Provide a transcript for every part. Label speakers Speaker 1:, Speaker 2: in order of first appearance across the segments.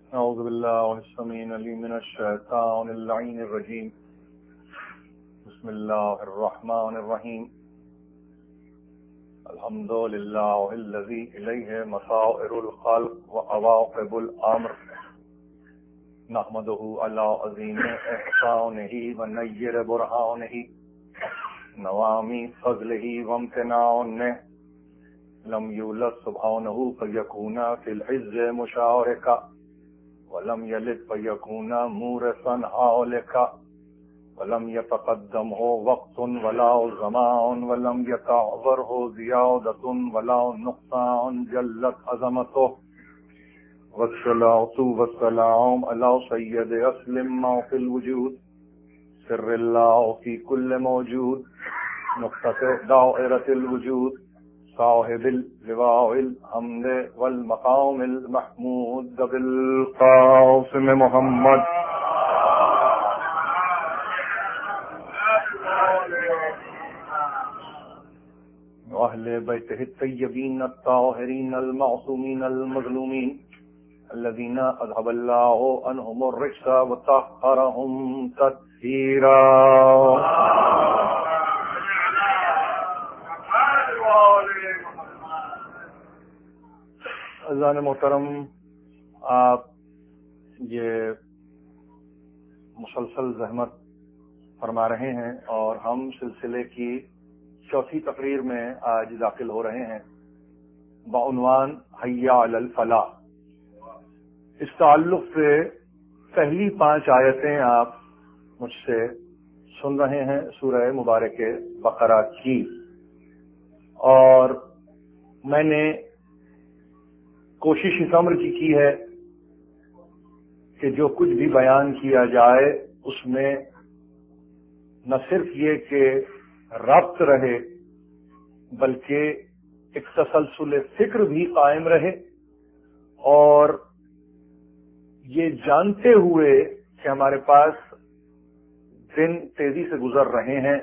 Speaker 1: أعوذ بالله السميع العليم من الشيطان اللعين الرجيم. بسم الله الرحمن الرحيم. الحمد لله الذي إليه مصائر الخلق وعواقب الأمر، نحمده على عظيم إحسانه ونير برهانه، نوامي فضله وامتنانه. لم يولد سبحانه فيكون في العز مشاركا، ولم يلد فيكون مورثا هالكا، ولم يتقدمه وقت ولا زمان، ولم يتعذره زيادة ولا نقصان، جلت عظمته. والصلاة والسلام على سيد أسلم ما في الوجود، سر الله في كل موجود، نقطة دائرة الوجود، صاحب اللواء الحمد والمقام المحمود بالقاسم محمد وأهل بيته الطيبين الطاهرين المعصومين المظلومين، الذين أذهب الله عنهم الرجس وطهرهم تطهيرا. عزیزان محترم، آپ یہ مسلسل زحمت فرما رہے ہیں اور ہم سلسلے کی چوتھی تقریر میں آج داخل ہو رہے ہیں بعنوان حی علی الفلاح. اس تعلق سے پہلی 5 آیتیں آپ مجھ سے سن رہے ہیں سورہ مبارک بقرہ کی، اور میں نے کوشش اس امر کی ہے کہ جو کچھ بھی بیان کیا جائے اس میں نہ صرف یہ کہ ربط رہے بلکہ ایک تسلسل فکر بھی قائم رہے، اور یہ جانتے ہوئے کہ ہمارے پاس دن تیزی سے گزر رہے ہیں،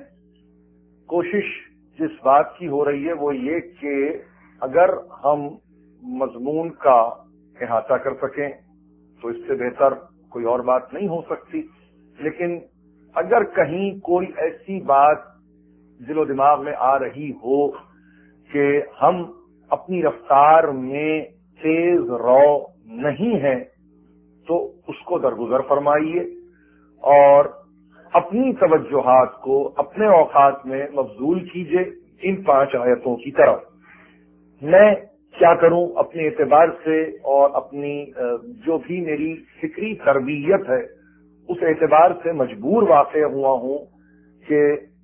Speaker 1: کوشش جس بات کی ہو رہی ہے وہ یہ کہ اگر ہم مضمون کا احاطہ کر سکیں تو اس سے بہتر کوئی اور بات نہیں ہو سکتی. لیکن اگر کہیں کوئی ایسی بات دل و دماغ میں آ رہی ہو کہ ہم اپنی رفتار میں تیز رو نہیں ہیں تو اس کو درگزر فرمائیے اور اپنی توجہات کو اپنے اوقات میں مبذول کیجیے ان 5 آیتوں کی طرف. میں کیا کروں اپنے اعتبار سے اور اپنی جو بھی میری فکری تربیت ہے اس اعتبار سے مجبور واقع ہوا ہوں کہ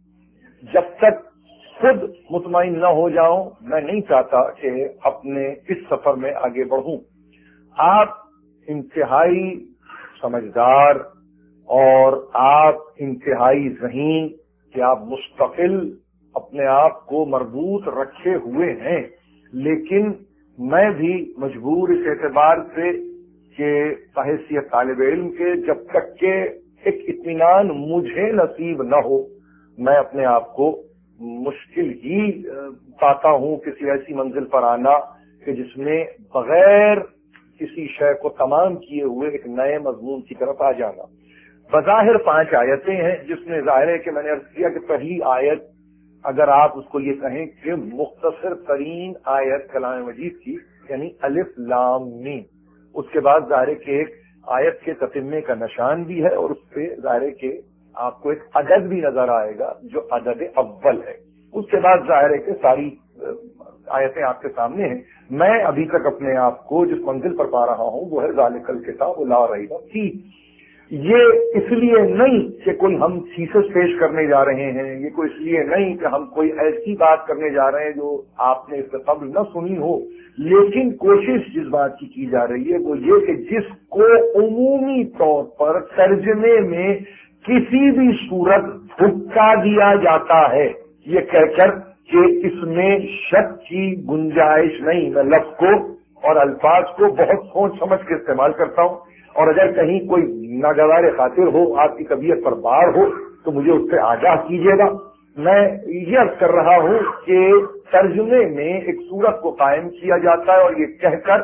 Speaker 1: جب تک خود مطمئن نہ ہو جاؤں میں نہیں چاہتا کہ اپنے اس سفر میں آگے بڑھوں. آپ انتہائی سمجھدار اور آپ انتہائی ذہین کہ آپ مستقل اپنے آپ کو مربوط رکھے ہوئے ہیں، لیکن میں بھی مجبور اس اعتبار سے کہ بحیثیت طالب علم کے جب تک کہ ایک اطمینان مجھے نصیب نہ ہو میں اپنے آپ کو مشکل ہی پاتا ہوں کسی ایسی منزل پر آنا کہ جس میں بغیر کسی شے کو تمام کیے ہوئے ایک نئے مضمون کی طرف آ جانا. بظاہر 5 آیتیں ہیں جس میں ظاہر ہے کہ میں نے عرض کیا کہ پہلی آیت اگر آپ اس کو یہ کہیں کہ مختصر ترین آیت کلام مجید کی یعنی الف لام میم، اس کے بعد ظاہر ہے کہ ایک آیت کے تتمے کا نشان بھی ہے اور اس پہ ظاہر ہے کہ آپ کو ایک عدد بھی نظر آئے گا جو عدد اول ہے. اس کے بعد ظاہر ہے کہ ساری آیتیں آپ کے سامنے ہیں. میں ابھی تک اپنے آپ کو جس منزل پر پا رہا ہوں وہ ہے ذالک الکتاب لا ریب فیہ. یہ اس لیے نہیں کہ کوئی ہم تھیسس پیش کرنے جا رہے ہیں، یہ کوئی اس لیے نہیں کہ ہم کوئی ایسی بات کرنے جا رہے ہیں جو آپ نے اس سے قبل نہ سنی ہو، لیکن کوشش جس بات کی جا رہی ہے وہ یہ کہ جس کو عمومی طور پر ترجمے میں کسی بھی صورت دھکا دیا جاتا ہے یہ کہہ کر کہ اس میں شک کی گنجائش نہیں. میں لفظ کو اور الفاظ کو بہت سوچ سمجھ کے استعمال کرتا ہوں، اور اگر کہیں کوئی ناگوار خاطر ہو آپ کی طبیعت پر بار ہو تو مجھے اس سے آگاہ کیجیے گا. میں یہ عرض کر رہا ہوں کہ ترجمے میں ایک صورت کو قائم کیا جاتا ہے اور یہ کہہ کر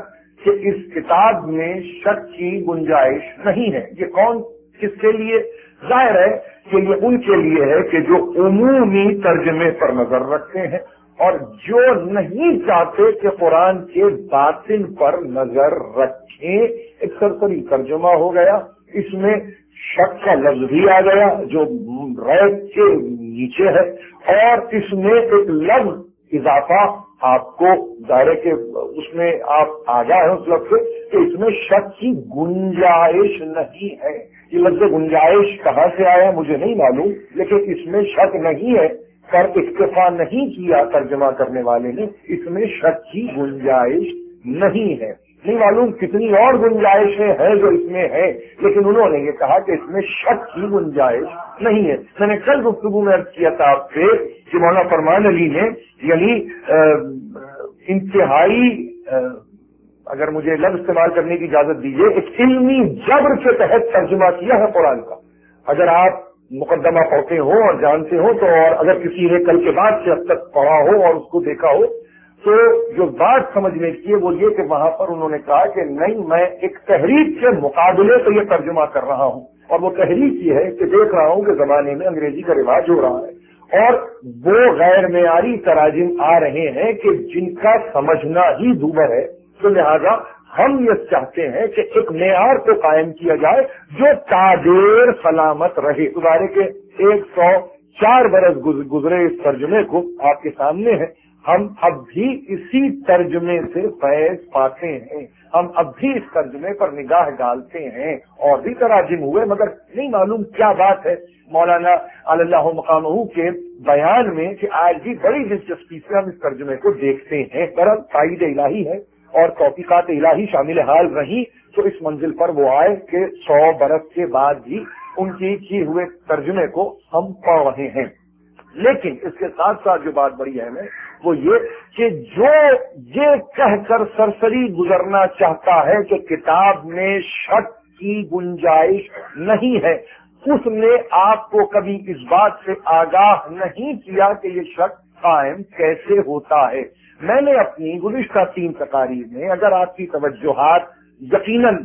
Speaker 1: کہ اس کتاب میں شک کی گنجائش نہیں ہے. یہ کون کس کے لیے؟ ظاہر ہے کہ یہ ان کے لیے ہے کہ جو عمومی ترجمے پر نظر رکھتے ہیں اور جو نہیں چاہتے کہ قرآن کے باطن پر نظر رکھیں. ایک سرسری ترجمہ ہو گیا، اس میں شک کا لفظ بھی آ گیا جو ریب کے نیچے ہے، اور اس میں ایک لفظ اضافہ آپ کو ظاہر ہے کہ اس میں آپ آگاہ ہیں اس لفظ سے کہ اس میں شک کی گنجائش نہیں ہے. یہ لفظ گنجائش کہاں سے آیا مجھے نہیں معلوم، لیکن اس میں شک نہیں ہے پر اکتفا نہیں کیا ترجمہ کرنے والے نے. اس میں شک کی گنجائش نہیں ہے. نہیں معلوم کتنی اور گنجائشیں ہیں جو اس میں ہے، لیکن انہوں نے یہ کہا کہ اس میں شک کی گنجائش نہیں ہے. میں نے کل گفتگو میں عرض کیا تھا آپ سے کہ مولانا فرمان علی نے یعنی انتہائی اگر مجھے لفظ استعمال کرنے کی اجازت دیجیے ایک علمی جبر کے تحت ترجمہ کیا ہے قرآن کا. اگر آپ مقدمہ پڑھتے ہوں اور جانتے ہوں تو، اور اگر کسی نے کل کے بعد سے اب تک پڑھا ہو اور اس کو دیکھا ہو تو جو بات سمجھنے کی ہے وہ یہ کہ وہاں پر انہوں نے کہا کہ نہیں، میں ایک تحریک کے مقابلے سے یہ ترجمہ کر رہا ہوں، اور وہ تحریک یہ ہے کہ دیکھ رہا ہوں کہ زمانے میں انگریزی کا رواج ہو رہا ہے اور وہ غیر معیاری تراجم آ رہے ہیں کہ جن کا سمجھنا ہی دوبر ہے. تو لہذا ہم یہ چاہتے ہیں کہ ایک معیار کو قائم کیا جائے جو تادیر سلامت رہے. گزارے کے 104 برس گزرے اس ترجمے کو آپ کے سامنے ہے. ہم اب بھی اسی ترجمے سے فیض پاتے ہیں، ہم اب بھی اس ترجمے پر نگاہ ڈالتے ہیں. اور بھی تراجم ہوئے مگر نہیں معلوم کیا بات ہے مولانا اللہ مقامہ کے بیان میں کہ آج بھی بڑی دلچسپی سے ہم اس ترجمے کو دیکھتے ہیں. درل تائید الہی ہے اور توفیقات الہی شامل حال رہی تو اس منزل پر وہ آئے کہ 100 برس کے بعد بھی ان کی کیے ہوئے ترجمے کو ہم پڑھ رہے ہیں. لیکن اس کے ساتھ ساتھ جو بات بڑی اہم ہے وہ یہ کہ جو یہ کہہ کر سرسری گزرنا چاہتا ہے کہ کتاب میں شک کی گنجائش نہیں ہے، اس نے آپ کو کبھی اس بات سے آگاہ نہیں کیا کہ یہ شک قائم کیسے ہوتا ہے. میں نے اپنی گزشتہ 3 تقاریر میں، اگر آپ کی توجہات یقیناً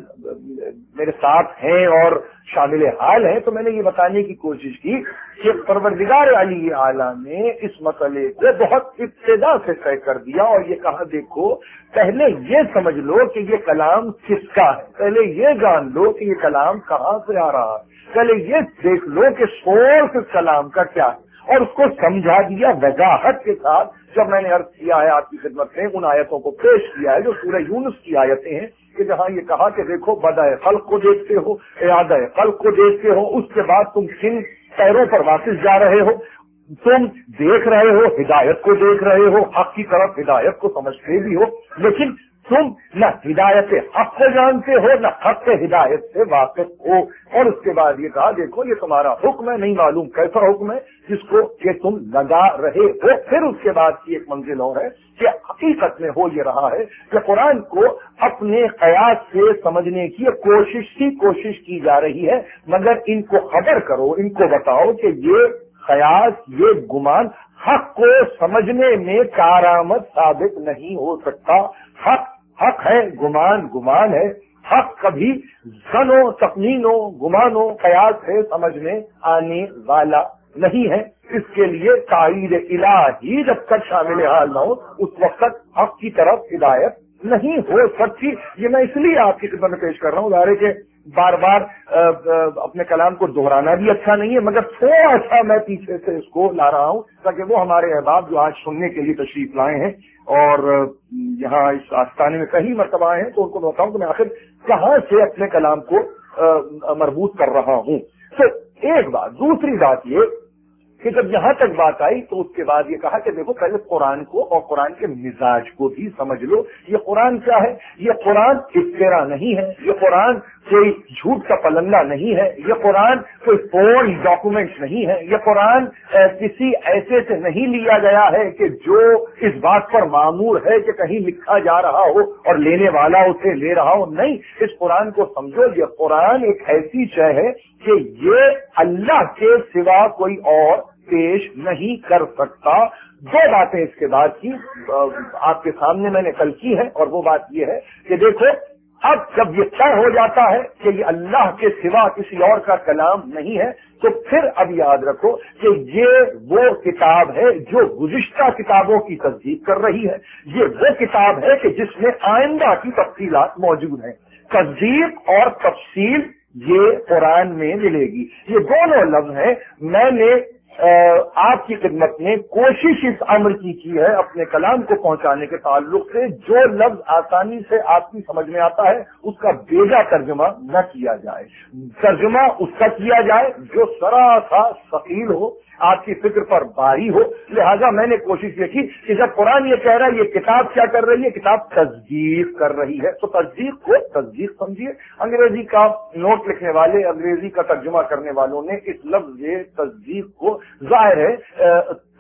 Speaker 1: میرے ساتھ ہیں اور شامل حال ہیں، تو میں نے یہ بتانے کی کوشش کی کہ پروردگار علی اعلیٰ نے اس مسئلے کو بہت ابتدا سے طے کر دیا اور یہ کہا دیکھو پہلے یہ سمجھ لو کہ یہ کلام کس کا ہے، پہلے یہ جان لو کہ یہ کلام کہاں سے آ رہا ہے، پہلے یہ دیکھ لو کہ سورس اس کلام کا کیا ہے، اور اس کو سمجھا دیا وضاحت کے ساتھ. جب میں نے عرض کیا ہے آپ کی خدمت میں ان آیتوں کو پیش کیا ہے جو سورہ یونس کی آیتیں ہیں کہ جہاں یہ کہا کہ دیکھو بدء خلق کو دیکھتے ہو، اعادہ خلق کو دیکھتے ہو، اس کے بعد تم کن پیروں پر واپس جا رہے ہو، تم دیکھ رہے ہو ہدایت کو، دیکھ رہے ہو حق کی طرف ہدایت کو سمجھتے بھی ہو، لیکن تم نہ ہدایت حق کو جانتے ہو نہ حق ہدایت سے واقف ہو. اور اس کے بعد یہ کہا دیکھو یہ تمہارا حکم ہے، نہیں معلوم کیسا حکم ہے جس کو کہ تم لگا رہے ہو. پھر اس کے بعد کی ایک منزل اور ہے کہ حقیقت میں ہو یہ رہا ہے کہ قرآن کو اپنے قیاس سے سمجھنے کی کوشش کی جا رہی ہے، مگر ان کو خبر کرو، ان کو بتاؤ کہ یہ قیاس، یہ گمان حق کو سمجھنے میں کارآمد ثابت نہیں ہو سکتا. حق ہے، گمان ہے. حق کبھی ظن و تخمین و گمان و قیاس ہے سمجھ میں آنے والا نہیں ہے. اس کے لیے تائید الہی جب تک شامل حال نہ ہو اس وقت تک حق کی طرف ہدایت نہیں ہو سکتی. یہ میں اس لیے آپ کی خدمت میں پیش کر رہا ہوں، ظاہر ہے کہ بار بار اپنے کلام کو دہرانا بھی اچھا نہیں ہے، مگر تھوڑا سا میں پیچھے سے اس کو لا رہا ہوں تاکہ وہ ہمارے احباب جو آج سننے کے لیے تشریف لائے ہیں اور یہاں اس آستانے میں کئی مرتبہ آئے ہیں تو ان کو بتاؤں کہ میں آخر کہاں سے اپنے کلام کو مربوط کر رہا ہوں. تو ایک بات. دوسری بات یہ کہ جب یہاں تک بات آئی تو اس کے بعد یہ کہا کہ دیکھو پہلے قرآن کو اور قرآن کے مزاج کو بھی سمجھ لو. یہ قرآن کیا ہے؟ یہ قرآن افترا نہیں ہے، یہ قرآن کوئی جھوٹ کا پلندہ نہیں ہے، یہ قرآن کوئی فون ڈاکومنٹ نہیں ہے، یہ قرآن کسی ایسے سے نہیں لیا گیا ہے کہ جو اس بات پر معمور ہے کہ کہیں لکھا جا رہا ہو اور لینے والا اسے لے رہا ہو. نہیں، اس قرآن کو سمجھو یہ قرآن ایک ایسی شے ہے کہ یہ اللہ کے سوا کوئی اور پیش نہیں کر سکتا. دو باتیں اس کے بعد کی آپ کے سامنے میں نے کل کی ہے، اور وہ بات یہ ہے کہ دیکھو اب جب یہ طے ہو جاتا ہے کہ یہ اللہ کے سوا کسی اور کا کلام نہیں ہے، تو پھر اب یاد رکھو کہ یہ وہ کتاب ہے جو گزشتہ کتابوں کی تصدیق کر رہی ہے، یہ وہ کتاب ہے کہ جس میں آئندہ کی تفصیلات موجود ہیں۔ تصدیق اور تفصیل یہ قرآن میں ملے گی، یہ دونوں لفظ ہیں۔ میں نے آپ کی خدمت میں کوشش اس امر کی ہے اپنے کلام کو پہنچانے کے تعلق سے جو لفظ آسانی سے آپ کی سمجھ میں آتا ہے اس کا بیجا ترجمہ نہ کیا جائے، ترجمہ اس کا کیا جائے جو سراسا ثقیل ہو، آپ کی فکر پر باری ہو۔ لہذا میں نے کوشش یہ کی کہ جب قرآن یہ کہہ رہا ہے یہ کتاب کیا کر رہی ہے، کتاب تصدیق کر رہی ہے، تو تصدیق کو تصدیق سمجھیے۔ انگریزی کا نوٹ لکھنے والے، انگریزی کا ترجمہ کرنے والوں نے اس لفظ تصدیق کو ظاہر ہے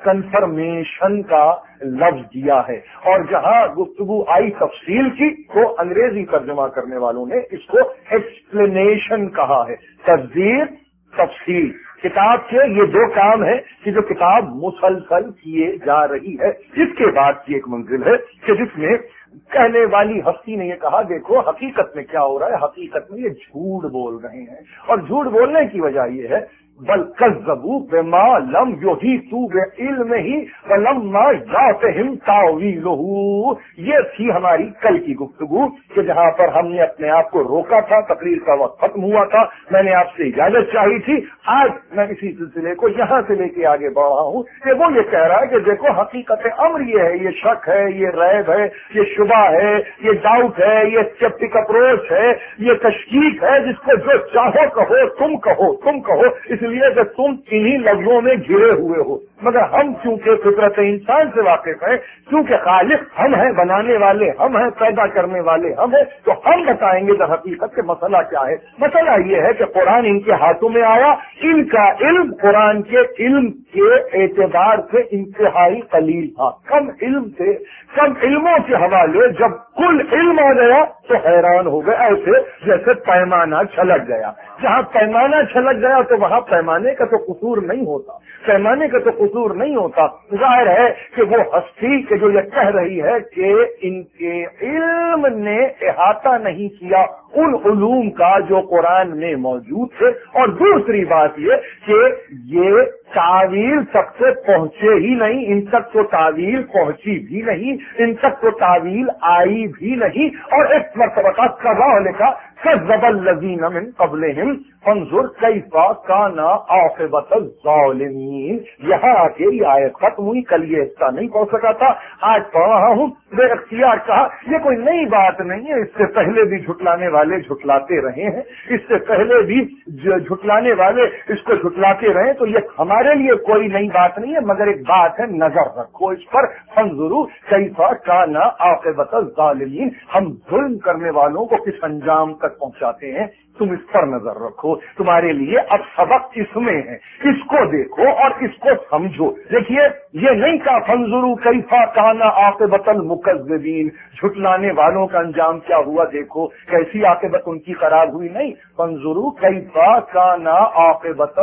Speaker 1: کنفرمیشن کا لفظ دیا ہے، اور جہاں گفتگو آئی تفصیل کی تو انگریزی ترجمہ کرنے والوں نے اس کو ایکسپلینیشن کہا ہے۔ تصدیق، تفصیل، کتاب کے یہ دو کام ہیں کہ جو کتاب مسلسل کیے جا رہی ہے۔ اس کے بعد کی ایک منزل ہے کہ جس میں کہنے والی ہستی نے یہ کہا دیکھو حقیقت میں کیا ہو رہا ہے، حقیقت میں یہ جھوٹ بول رہے ہیں، اور جھوٹ بولنے کی وجہ یہ ہے بل کذبوا بما لم یحیطوا بعلمہ ولما یاتہم تاویلہ۔ یہ تھی ہماری کل کی گفتگو کہ جہاں پر ہم نے اپنے آپ کو روکا تھا، تقریر کا وقت ختم ہوا تھا، میں نے آپ سے اجازت چاہی تھی۔ آج میں اسی سلسلے کو یہاں سے لے کے آگے بڑھ رہا ہوں کہ وہ یہ کہہ رہا ہے کہ دیکھو حقیقت امر یہ ہے، یہ شک ہے، یہ ریب ہے، یہ شبہ ہے، یہ ڈاؤٹ ہے، یہ اسکیپٹک اپروچ ہے، یہ تشکیک ہے، جس کو جو چاہو کہو، تم کہو، تم کہو، اس لیے کہ تم انہی لفظوں میں گھرے ہوئے ہو۔ مگر ہم چونکہ فطرت انسان سے واقف ہیں، کیونکہ خالق ہم ہیں، بنانے والے ہم ہیں، پیدا کرنے والے ہم ہیں، تو ہم بتائیں گے در حقیقت کے مسئلہ کیا ہے۔ مسئلہ یہ ہے کہ قرآن ان کے ہاتھوں میں آیا، ان کا علم قرآن کے علم کے اعتبار سے انتہائی قلیل تھا، کم علم تھے۔ کم علموں کے حوالے جب کل علم آ گیا تو حیران ہو گئے، ایسے جیسے پیمانہ چھلک گیا۔ جہاں پیمانہ چھلک گیا تو وہاں پیمانے کا تو قصور نہیں ہوتا، پیمانے کا تو قصور نہیں ہوتا۔ ظاہر ہے کہ وہ ہستی کہ جو یہ کہہ رہی ہے کہ ان کے علم نے احاطہ نہیں کیا ان علوم کا جو قرآن میں موجود تھے، اور دوسری بات یہ کہ یہ تعویل تک سے پہنچے ہی نہیں، ان تک تو تعویل پہنچی بھی نہیں، ان تک تو تعویل آئی بھی نہیں۔ اور ایک مرتبہ کہا لکھا كذب الذين من قبلهم فانظر كيف كان عاقبة الظالمين۔ یہاں آ کے یہ آیت ختم ہوئی، کل یہ حصہ نہیں پڑھ سکا تھا، آج پڑھ رہا ہوں۔ بے اختیار کہا یہ کوئی نئی بات نہیں ہے، اس سے پہلے بھی جھٹلانے والے جھٹلاتے رہے ہیں، اس سے پہلے بھی جھٹلانے والے اس کو جھٹلاتے رہے، تو یہ ہمارے لیے کوئی نئی بات نہیں ہے، مگر ایک بات ہے نظر رکھو اس پر۔ فانظروا كيف كان عاقبة الظالمين، ہم ظلم کرنے والوں کو کس انجام تک پہنچاتے ہیں، تم اس پر نظر رکھو۔ تمہارے لیے اب سبق اس میں ہے، اس کو دیکھو اور اس کو سمجھو۔ دیکھیے یہ نہیں کہا فانظروا کیف کان عاقبۃ المکذبین، جھٹلانے والوں کا انجام کیا ہوا دیکھو، کیسی عاقبت ان کی خراب ہوئی، نہیں، فانظروا کیف کان عاقبۃ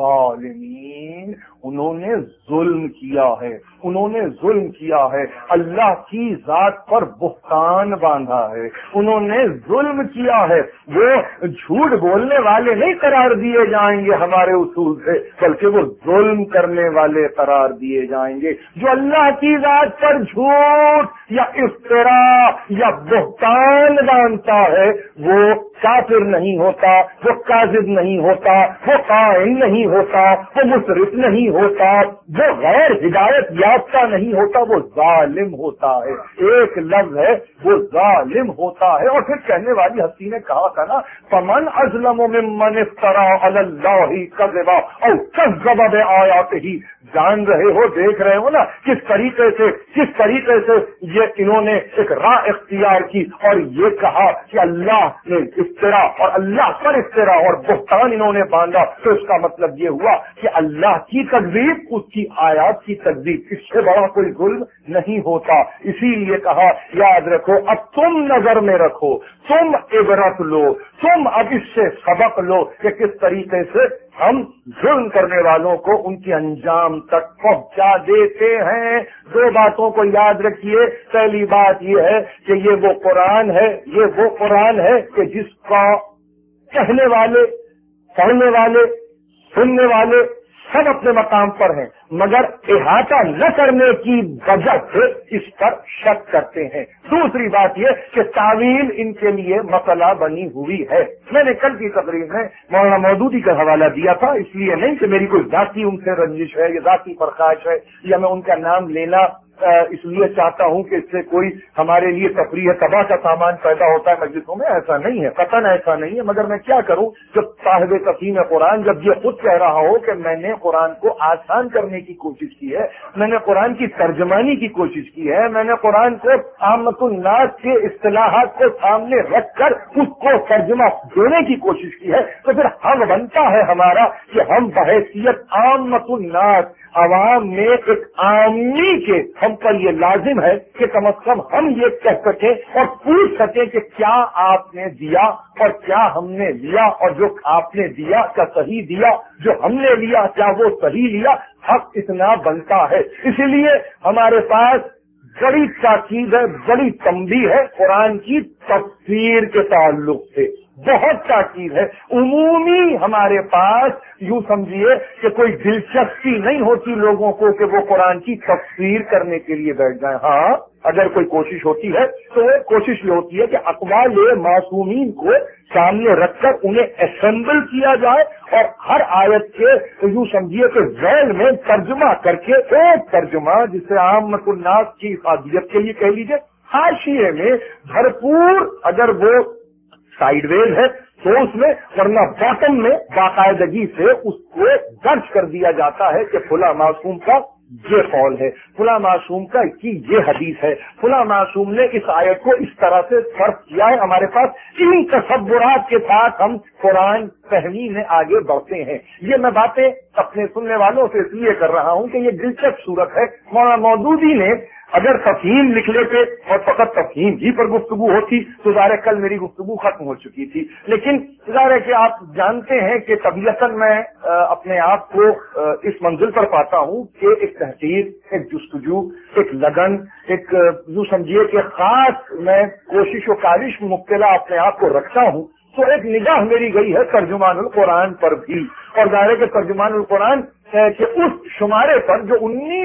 Speaker 1: الظالمین، انہوں نے ظلم کیا ہے، انہوں نے ظلم کیا ہے، اللہ کی ذات پر بہتان باندھا ہے، انہوں نے ظلم کیا ہے۔ وہ جھوٹ بولنے والے نہیں قرار دیے جائیں گے ہمارے اصول سے، بلکہ وہ ظلم کرنے والے قرار دیے جائیں گے۔ جو اللہ کی ذات پر جھوٹ یا افتراء یا بہتان باندھتا ہے وہ کافر نہیں ہوتا، وہ کاذب نہیں ہوتا، وہ قائم نہیں ہوتا، وہ مسرف نہیں ہوتا، وہ غیر ہدایت یافتہ نہیں ہوتا، وہ ظالم ہوتا ہے۔ ایک لفظ ہے وہ ظالم ہوتا ہے۔ اور پھر کہنے والی ہستی نے کہا تھا نا فمن اظلم ممن افترى علی اللہ کذبا او کذب بآیاتہ، جان رہے ہو، دیکھ رہے ہو نا کس طریقے سے یہ انہوں نے ایک راہ اختیار کی اور یہ کہا کہ اللہ نے افتراء اور اللہ پر افتراء اور بہتان انہوں نے باندھا، تو اس کا مطلب یہ ہوا کہ اللہ کی تکذیب، اس کی آیات کی تکذیب، اس سے بڑا کوئی ظلم نہیں ہوتا۔ اسی لیے کہا یاد رکھو، اب تم نظر میں رکھو، तुम इबरत लो, तुम अब इससे सबक लो कि किस तरीके से हम जुल्म करने वालों को उनके अंजाम तक पहुंचा देते हैं। दो बातों को याद रखिए। पहली बात यह है कि ये वो कुरान है, ये वो कुरान है कि जिसका कहने वाले, पढ़ने वाले, सुनने वाले सब अपने मकाम पर हैं, मगर इहाता न करने की वजह से इस पर शक करते हैं। दूसरी बात यह कि तावील इनके लिए मसला बनी हुई है। मैंने कल की तकरीर में मौलाना मौदूदी का हवाला दिया था, इसलिए नहीं कि मेरी कोई जाती उनसे रंजिश है या जाती फरखाश है या मैं उनका नाम लेना इसलिए चाहता हूं कि इससे कोई हमारे लिए तफरीह तबाह का सामान पैदा होता है मस्जिदों में, ऐसा नहीं है, कतन ऐसा नहीं है। मगर मैं क्या करूं जब साहिब तफहीम कुरान जब ये खुद कह रहा हो कि मैंने कुरान को आसान करने की कोशिश की है, मैंने कुरान की तर्जमानी की कोशिश की है, मैंने कुरान को आमतुन नास के इस्तिलाहात को सामने रखकर उसको तर्जमा देने की कोशिश की है, तो फिर हक बनता है हमारा कि हम बहैसियत आमतुन नास आवाम में एक आमी के हम पर ये लाजिम है कि कम अज कम हम ये कह सके और पूछ सके कि क्या आपने दिया और क्या हमने लिया, और जो आपने दिया क्या सही दिया, जो हमने लिया क्या वो सही लिया। हक इतना बनता है। इसीलिए हमारे पास बड़ी ताकीद है, बड़ी तंबीह है कुरान की तफसीर के ताल्लुक से, बहुत ताकीद है। उमूमी हमारे पास यूं समझिए कि कोई दिलचस्पी नहीं होती लोगों को कि वो कुरान की तफसीर करने के लिए बैठ जाए। हाँ, अगर कोई कोशिश होती है तो वो कोशिश ये होती है कि अक़वाल मासूमीन को सामने रखकर उन्हें असेंबल किया जाए और हर आयत के तो यूं समझिए कि ज़ैल में तर्जुमा करके एक तर्जुमा जिसे आमतुन नास की इफादियत के लिए कह लीजिए, हाशिए में भरपूर अगर वो साइडवेज है तो उसमें, वरना बॉटम में बाकायदगी से उसको दर्ज कर दिया जाता है कि फुला मासूम का ये कौल है, फुला मासूम का की ये हदीस है, फुला मासूम ने इस आयत को इस तरह से सर्फ किया है। हमारे पास इन तसव्वुरात के साथ हम कुरान फहमी में आगे बढ़ते हैं। ये मैं बातें अपने सुनने वालों से इसलिए कर रहा हूं कि ये दिलचस्प सूरत है। मौलाना मौदूदी ने अगर तफहीम लिख लेते और फकत तफहीम ही पर गुफ्तगू होती तो ज़ाहिर कल मेरी गुफ्तगू खत्म हो चुकी थी। लेकिन ज़ाहिर है कि आप जानते हैं कि तबीयतन मैं अपने आप को इस मंजिल पर पाता हूं कि एक तहकीक, एक जुस्तजू, एक लगन, एक यूं समझिए कि खास मैं कोशिश व काविश में मुब्तला अपने आप को रखता हूं। तो एक निगाह मेरी गई है तर्जुमानुल कुरान पर भी, और ज़ाहिर है कि तर्जुमानुल कुरान कि उस शुमारे पर जो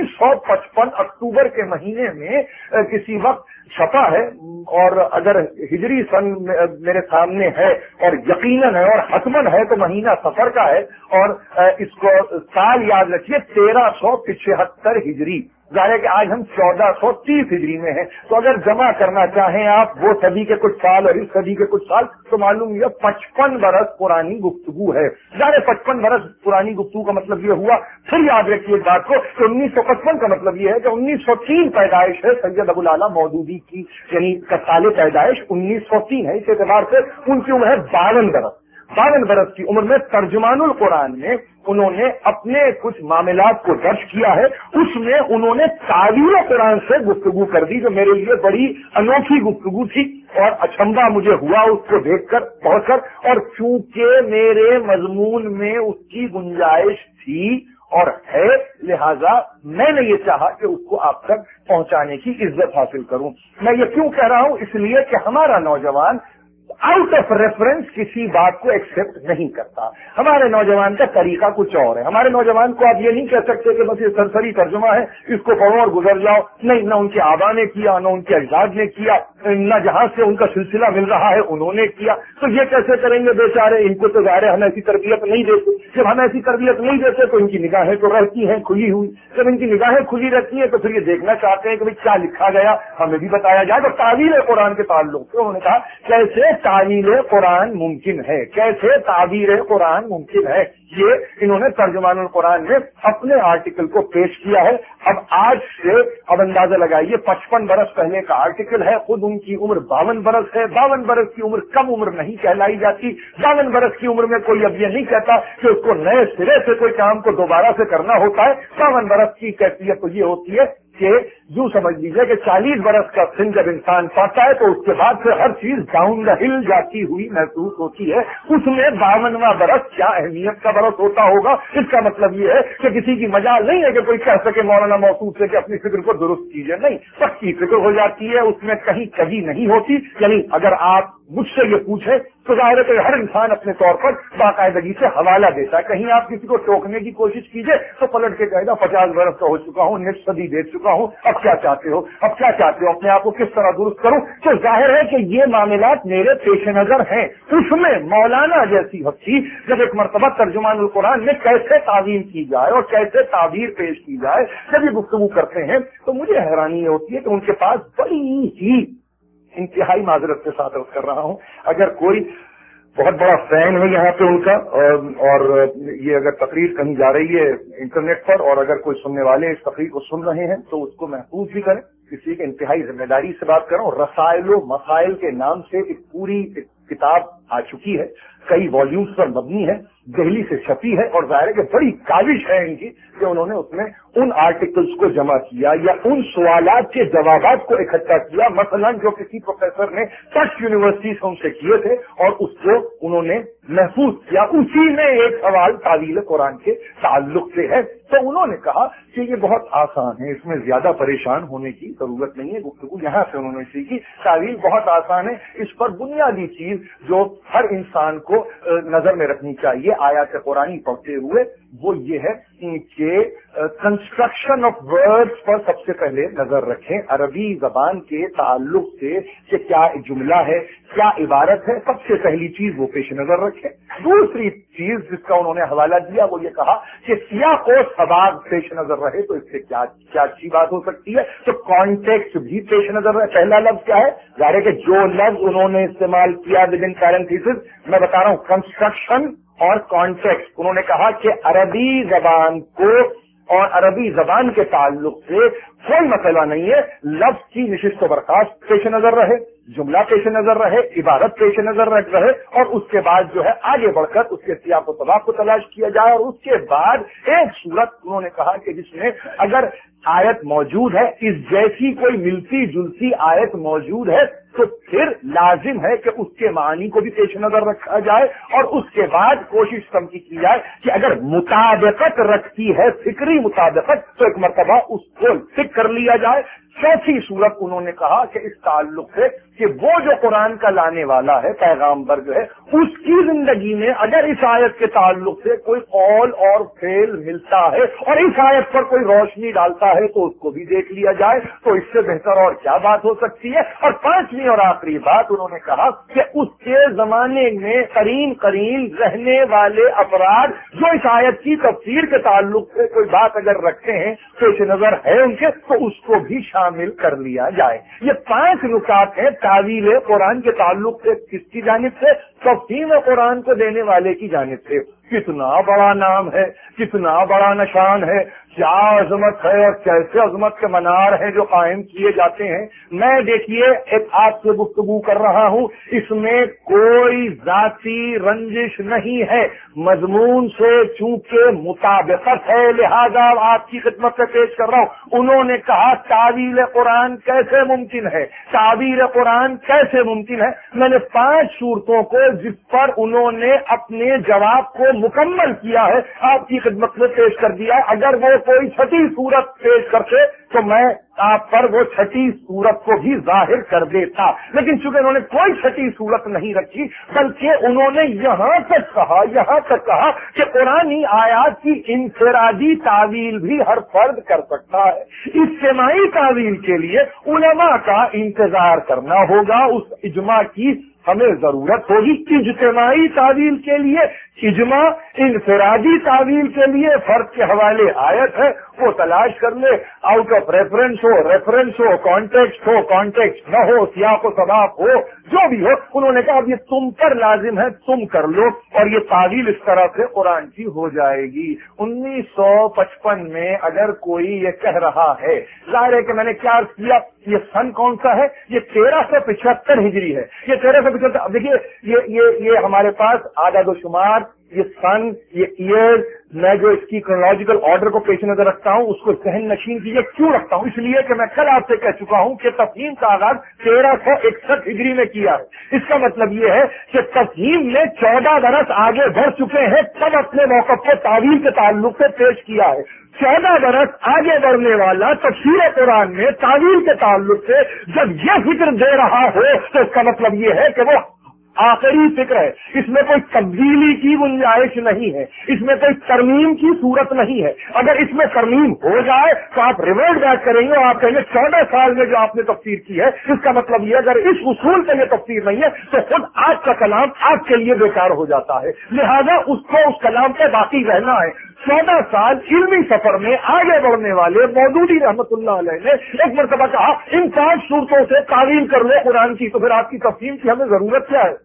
Speaker 1: 1955 अक्टूबर के महीने में किसी वक्त छपा है, और अगर हिजरी सन मेरे सामने है और यकीनन है और हतमन है तो महीना सफर का है, और इसको साल याद रखिए 1375 हिजरी। ज़ाहिर है कि आज हम 1430 हिजरी में हैं, तो अगर जमा करना चाहें आप वो सदी के कुछ साल और इस सदी के कुछ साल, तो मालूम यह 55 बरस पुरानी गुफ्तगू है। ज़ाहिर 55 बरस पुरानी गुफ्तगू का मतलब ये हुआ, फिर याद रखिए इस बात को, कि 1955 का मतलब ये है कि 1903 पैदाइश है सैयद अबुल आला मौदूदी की, यानी साल पैदाइश 1903 है। इस एतबार से उनकी उम्र है 52 बरस। 52 बरस की उम्र में तर्जुमानुल कुरान में उन्होंने अपने कुछ मामलात को दर्ज किया है। उसमें उन्होंने तावील कुरान से गुफ्तगू कर दी, जो मेरे लिए बड़ी अनोखी गुफ्तगू थी और अचंभा मुझे हुआ उसको देखकर पहुंचकर, और चूंकि मेरे मजमून में उसकी गुंजाइश थी और है, लिहाजा मैंने ये चाहा कि उसको आप तक पहुंचाने की इज्जत हासिल करूं। मैं ये क्यों कह रहा हूं? इसलिए कि हमारा नौजवान आउट ऑफ रेफरेंस किसी बात को एक्सेप्ट नहीं करता। हमारे नौजवान का तरीका कुछ और है। हमारे नौजवान को आप ये नहीं कह सकते कि बस ये सरसरी तर्जुमा है, इसको पढ़ो और गुजर जाओ। नहीं, न उनके आबा ने किया, न उनके अजदाद ने किया, न जहां से उनका सिलसिला मिल रहा है उन्होंने किया। तो ये कैसे करेंगे बेचारे? इनको तो ज़ाहिर है हम ऐसी तरबियत नहीं देते। जब हम ऐसी तरबियत नहीं देते तो इनकी निगाहें तो रहती हैं खुली हुई। जब इनकी निगाहें खुली रहती हैं तो फिर ये देखना चाहते हैं कि भाई क्या लिखा गया, हमें भी बताया जाए। तो तावील कुरान के ताल्लुक से उन्होंने कहा कैसे तावील कुरान मुमकिन है, कैसे ताबीर कुरान मुमकिन है। ये इन्होंने तर्जुमानुल कुरान में अपने आर्टिकल को पेश किया है। अब आज से अब अंदाजा लगाइए 55 बरस पहले का आर्टिकल है। खुद उनकी उम्र 52 बरस है। 52 बरस की उम्र कम उम्र नहीं कहलाई जाती। 52 बरस की उम्र में कोई अब ये नहीं कहता कि उसको नए सिरे से कोई काम को दोबारा से करना होता है। 52 बरस की कैफियत तो ये होती है کہ यूं समझ लीजिए कि 40 बरस का दिन जब इंसान पाता है तो उसके बाद से हर चीज डाउन द हिल जाती हुई महसूस होती है। उसमें 52वां बरस क्या अहमियत का बरस होता होगा। इसका मतलब ये है कि किसी की मजाल नहीं है कि कोई कह सके मौलाना मौसूफ से कि अपनी फिक्र को दुरुस्त कीजिए, नहीं, पक्की फिक्र हो जाती है, उसमें कहीं कभी नहीं होती। यानी अगर आप मुझसे ये पूछे तो जाहिर है कि हर इंसान अपने तौर पर बाकायदगी से हवाला देता है। कहीं आप किसी को टोकने की कोशिश कीजिए तो पलट के कहेगा 50 बरस का हो चुका हूँ, निष्ठ सदी दे चुका हूँ, अब क्या चाहते हो, अब क्या चाहते हो, अपने आप को किस तरह दुरुस्त करूं। तो जाहिर है कि ये मामलात मेरे पेश नजर हैं। उसमें मौलाना जैसी हस्ती जब एक मरतबा तर्जुमानुल कुरान में कैसे तावील की जाए और कैसे ताबीर पेश की जाए जब ये गुफ्तगू करते हैं तो मुझे हैरानी होती है कि उनके पास बड़ी ही इंतहाई माजरत के साथ अर्ज कर रहा हूं, अगर कोई बहुत बड़ा फैन है यहाँ पे उनका और ये अगर तकरीर कहीं जा रही है इंटरनेट पर और अगर कोई सुनने वाले इस तकरीर को सुन रहे हैं तो उसको महफूज भी करें। किसी के इंतहाई जिम्मेदारी से बात कर रहा हूँ। रसाइलो मसाइल के नाम से एक पूरी किताब आ चुकी है, कई वॉल्यूम्स पर मबनी है, दिल्ली से छपी है और जाहिर है कि बड़ी काविश है इनकी कि उन्होंने उसमें उन आर्टिकल्स को जमा किया या उन सवालात के जवाबात को इकट्ठा किया, मसलन जो किसी प्रोफेसर ने टच यूनिवर्सिटी से उनसे किए थे और उसको उन्होंने महफूज किया। उसी में एक सवाल तावील कुरान के ताल्लुक से है तो उन्होंने कहा कि ये बहुत आसान है, इसमें ज्यादा परेशान होने की जरूरत नहीं है। गुफ्तगू यहाँ से उन्होंने सीखी, तावील बहुत आसान है। इस पर बुनियादी चीज जो हर इंसान को नजर में रखनी चाहिए आयत कुरानी पढ़ते हुए वो ये है कि कंस्ट्रक्शन ऑफ वर्ड्स पर सबसे पहले नजर रखें, अरबी जबान के ताल्लुक से कि क्या जुमला है, क्या इबारत है, सबसे पहली चीज वो पेश नजर रखें। दूसरी चीज जिसका उन्होंने हवाला दिया वो ये कहा कि सियाक और सबाब पेश नजर रहे तो इससे क्या क्या अच्छी बात हो सकती है, तो कॉन्टेक्स्ट भी पेश नजर रहे। पहला लफ्ज क्या है, जाहिर है कि जो लफ्ज उन्होंने इस्तेमाल किया विद इन पैरेंथेसिस, मैं बता रहा हूं कंस्ट्रक्शन और कॉन्टेक्स्ट। उन्होंने कहा कि अरबी जबान को और अरबी जबान के ताल्लुक से कोई मसला नहीं है, लफ्ज की निशिस्त बर्खास्त पेश नजर रहे, जुमला पेश नजर रहे, इबारत पेश नजर रहे और उसके बाद जो है आगे बढ़कर उसके सियाक व सबाब को तलाश किया जाए और उसके बाद एक सूरत उन्होंने कहा कि जिसमें अगर आयत मौजूद है, इस जैसी कोई मिलती जुलती आयत मौजूद है तो फिर लाजिम है कि उसके मानी को भी पेश नजर रखा जाए और उसके बाद कोशिश समझी की जाए कि अगर मुताबिकत रखती है, फिक्री मुताबिकत, तो एक मरतबा उसको फिक्र कर लिया जाए। चौथी सूरत उन्होंने कहा कि इस ताल्लुक से कि वो जो कुरान का लाने वाला है, पैगाम्बर जो है, उसकी जिंदगी में अगर इस आयत के ताल्लुक से कोई कौल और फेल मिलता है और इस आयत पर कोई रोशनी डालता है तो उसको भी देख लिया जाए, तो इससे बेहतर और क्या बात हो सकती है। और पांचवी और आखिरी बात उन्होंने कहा कि उसके जमाने में करीन रहने वाले अफराद जो इस आयत की तफसीर के ताल्लुक से कोई बात अगर रखते हैं, पेश नजर है उनके, तो उसको भी शामिल कर लिया जाए। ये 5 नुकात हैं तावील कुरान के ताल्लुक से किसकी जानिब से, तफसीर कुरान को देने वाले की जानिब से। कितना बड़ा नाम है, कितना बड़ा निशान है, क्या अजमत है और कैसे अजमत के मनार हैं जो कायम किए जाते हैं। मैं देखिए एक आपसे गुफ्तगू कर रहा हूं, इसमें कोई जाती रंजिश नहीं है, मजमून से चूंकि मुताबिकत है लिहाजा आपकी खिदमत से पेश कर रहा हूं। उन्होंने कहा तावील कुरान कैसे मुमकिन है, तावील कुरान कैसे मुमकिन है। मैंने 5 सूरतों को जिस पर उन्होंने अपने जवाब को मुकम्मल किया है आपकी खिदमत में पेश कर दिया। अगर वो कोई छठी सूरत पेश करते तो मैं आप पर वो छठी सूरत को भी जाहिर कर देता, लेकिन चूंकि उन्होंने कोई छठी सूरत नहीं रखी बल्कि उन्होंने यहाँ तक कहा कि कुरानी आयात की इनफरादी तावील भी हर फर्द कर सकता है। इज्तिमाई तावील के लिए उलमा का इंतजार करना होगा, उस इज्मा की हमें जरूरत होगी। इज्तिमाई तावील के लिए इज्मा, इनफरादी तावील के लिए फर्द के हवाले आयत है, वो तलाश कर ले, आउट ऑफ रेफरेंस हो, कॉन्टेक्स्ट न हो, सियाक व सबाब हो, जो भी हो। उन्होंने कहा अब ये तुम पर लाजिम है, तुम कर लो और ये तावील इस तरह से कुरान की हो जाएगी। 1955 में अगर कोई ये कह रहा है, जाहिर है कि मैंने क्या किया, ये सन कौन सा है, ये 1375 हिजरी है, ये 1375। देखिए ये हमारे पास आदाद शुमार, ये सन, ये ईयर میں جو اس کی کرونالوجیکل آرڈر کو پیش نظر رکھتا ہوں اس کو ذہن نشین کیجیے. کیوں رکھتا ہوں؟ اس لیے کہ میں کل آپ سے کہہ چکا ہوں کہ تفہیم کا آغاز 1361 ہجری میں کیا ہے. اس کا مطلب یہ ہے کہ تفہیم نے 14 برس آگے بڑھ چکے ہیں تب اپنے موقف کو تعویل کے تعلق سے پیش کیا ہے. 14 برس آگے بڑھنے والا تفسیر قرآن میں تعویل کے تعلق سے جب یہ فکر دے رہا ہو تو اس کا مطلب یہ ہے کہ وہ آخری فکر ہے. اس میں کوئی تبدیلی کی گنجائش نہیں ہے, اس میں کوئی ترمیم کی صورت نہیں ہے. اگر اس میں ترمیم ہو جائے تو آپ ریورٹ بیک کریں گے اور آپ کہیں گے 14 سال میں جو آپ نے تفسیر کی ہے اس کا مطلب یہ اگر اس اصول سے یہ تفسیر نہیں ہے تو خود آپ کا کلام آپ کے لیے بیکار ہو جاتا ہے. لہذا اس کو اس کلام پہ باقی رہنا ہے. 14 سال علمی سفر میں آگے بڑھنے والے مودودی رحمت اللہ علیہ نے ایک مرتبہ کہا ان 5 صورتوں سے تعویل کر لو قرآن کی, تو پھر آپ کی تفہیم کی ہمیں ضرورت کیا ہے؟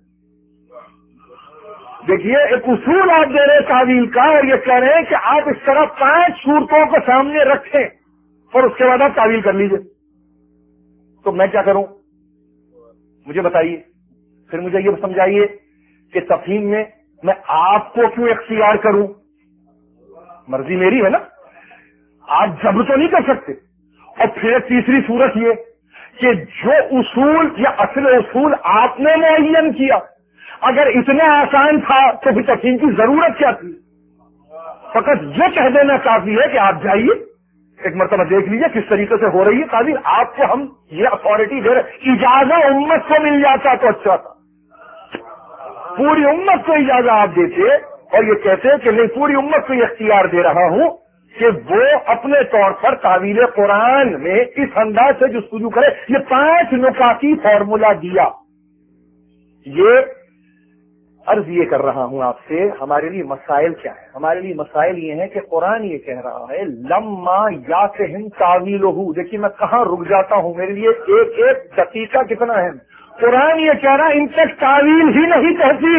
Speaker 1: دیکھیے ایک اصول آپ دے رہے تعویل کا اور یہ کہہ رہے ہیں کہ آپ اس طرح 5 صورتوں کو سامنے رکھیں اور اس کے بعد آپ تعویل کر لیجئے. تو میں کیا کروں؟ مجھے بتائیے. پھر مجھے یہ سمجھائیے کہ تفہیم میں میں آپ کو کیوں اختیار کروں؟ مرضی میری ہے نا, آپ جبر تو نہیں کر سکتے. اور پھر تیسری صورت یہ کہ جو اصول یا اصل اصول آپ نے معین کیا اگر اتنا آسان تھا تو پھر تفہیم کی ضرورت کیا تھی؟ فقط یہ کہہ دینا کافی ہے کہ آپ جائیے ایک مرتبہ دیکھ لیجیے کس طریقے سے ہو رہی ہے تعویل. آپ کو ہم یہ اتھارٹی دے رہے, اجازت امت کو مل جاتا تو اچھا تھا. پوری امت کو اجازت آپ دیتے اور یہ کہتے کہ نہیں پوری امت کو یہ اختیار دے رہا ہوں کہ وہ اپنے طور پر تعویل قرآن میں اس انداز سے جستجو کرے. یہ 5 نکاتی فارمولا دیا. یہ عرض یہ کر رہا ہوں آپ سے ہمارے لیے مسائل کیا ہے. ہمارے لیے مسائل یہ ہیں کہ قرآن یہ کہہ رہا ہے لما یاتہم تعویلہ. دیکھیے میں کہاں رک جاتا ہوں, میرے لیے ایک دقیقہ کتنا ہے. قرآن یہ کہہ رہا ان تک تعویل ہی نہیں پہنچی.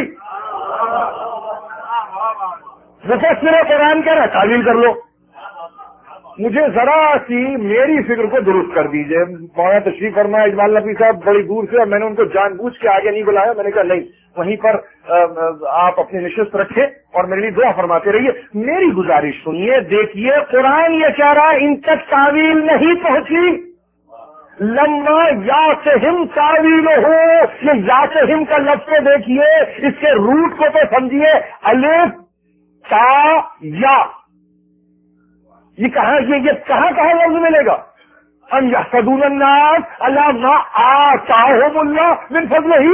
Speaker 1: مفسر قرآن کہہ رہا تعویل کر لو. مجھے ذرا سی میری فکر کو درست کر دیجئے. مولانا تشریف فرمایا اجمال نبی صاحب بڑی دور سے, اور میں نے ان کو جان بوجھ کے آگے نہیں بلایا. میں نے کہا نہیں وہیں پر آپ اپنی نشست رکھیں اور میرے لیے دعا فرماتے رہیے. میری گزارش سنیے, دیکھیے قرآن یہ کہہ رہا ان تک تعویل نہیں پہنچی. لما یاتہم تعویلہ, یہ یاتہم کا لفظ دیکھیے اس کے روٹ کو تو سمجھیے. الف تا یا, یہ کہاں لفظ ملے گا؟ ان یحسدون الناس علی ما آتاہم اللہ من فضلہ.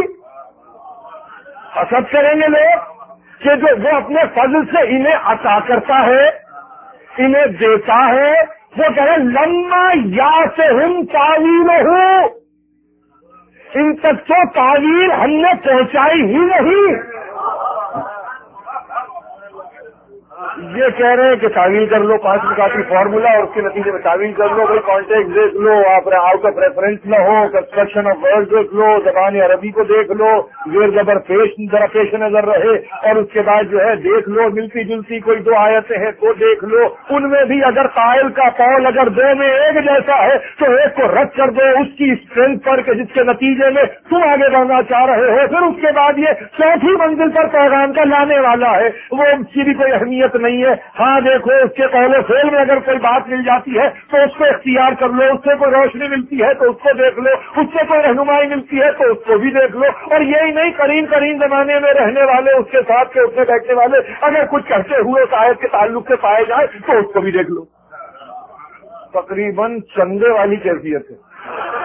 Speaker 1: حسد کریں گے لوگ کہ جو وہ اپنے فضل سے انہیں عطا کرتا ہے, انہیں دیتا ہے. وہ کہہ رہے لما یاتہم تعویلہ, ان تک تو تعویل ہم نے پہنچائی ہی نہیں. یہ کہہ رہے ہیں کہ تعویل کر لو 5 نکاتی فارمولا اور اس کے نتیجے میں تعویل کر لو. بھائی کانٹیکٹ دیکھ لو, آپ آؤٹ آف ریفرنس نہ ہو, کنسٹرکشن آف ورڈ دیکھ لو, زبان عربی کو دیکھ لو, زیر زبر پیش نظر رہے, اور اس کے بعد جو ہے دیکھ لو ملتی جلتی کوئی 2 آیتیں ہیں تو دیکھ لو. ان میں بھی اگر قائل کا قول اگر 2 میں ایک جیسا ہے تو ایک کو رد کر دو اس کی اسٹرینتھ پر کہ جس کے نتیجے میں تم آگے بڑھنا چاہ رہے ہو. پھر اس کے بعد یہ 4تھی منزل پر پیغام کا لانے والا ہے, وہ اس کی بھی کوئی اہمیت نہیں ہے. ہاں دیکھو اس کے قول و فعل میں اگر کوئی بات مل جاتی ہے تو اس کو اختیار کر لو, اس سے کوئی روشنی ملتی ہے تو اس کو دیکھ لو, اس سے کوئی رہنمائی ملتی ہے تو اس کو بھی دیکھ لو. اور یہی نہیں قرین زمانے میں رہنے والے اس کے ساتھ کے اٹھنے بیٹھنے والے اگر کچھ کہتے ہوئے اس آیت کے تعلق سے پائے جائے تو اس کو بھی دیکھ لو. تقریباً چندے والی کیفیت ہے.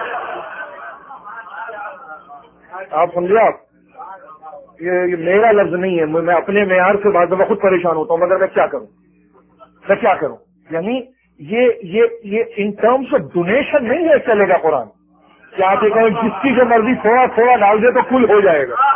Speaker 1: آپ سمجھے, آپ یہ میرا لفظ نہیں ہے, میں اپنے معیار سے بعض دفعہ خود پریشان ہوتا ہوں, مگر میں کیا کروں. یعنی یہ ان ٹرمز آف ڈونیشن نہیں ہے چلے گا قرآن. کیا آپ یہ کہیں جس کی جو مرضی تھوڑا ڈال دے تو کل ہو جائے گا.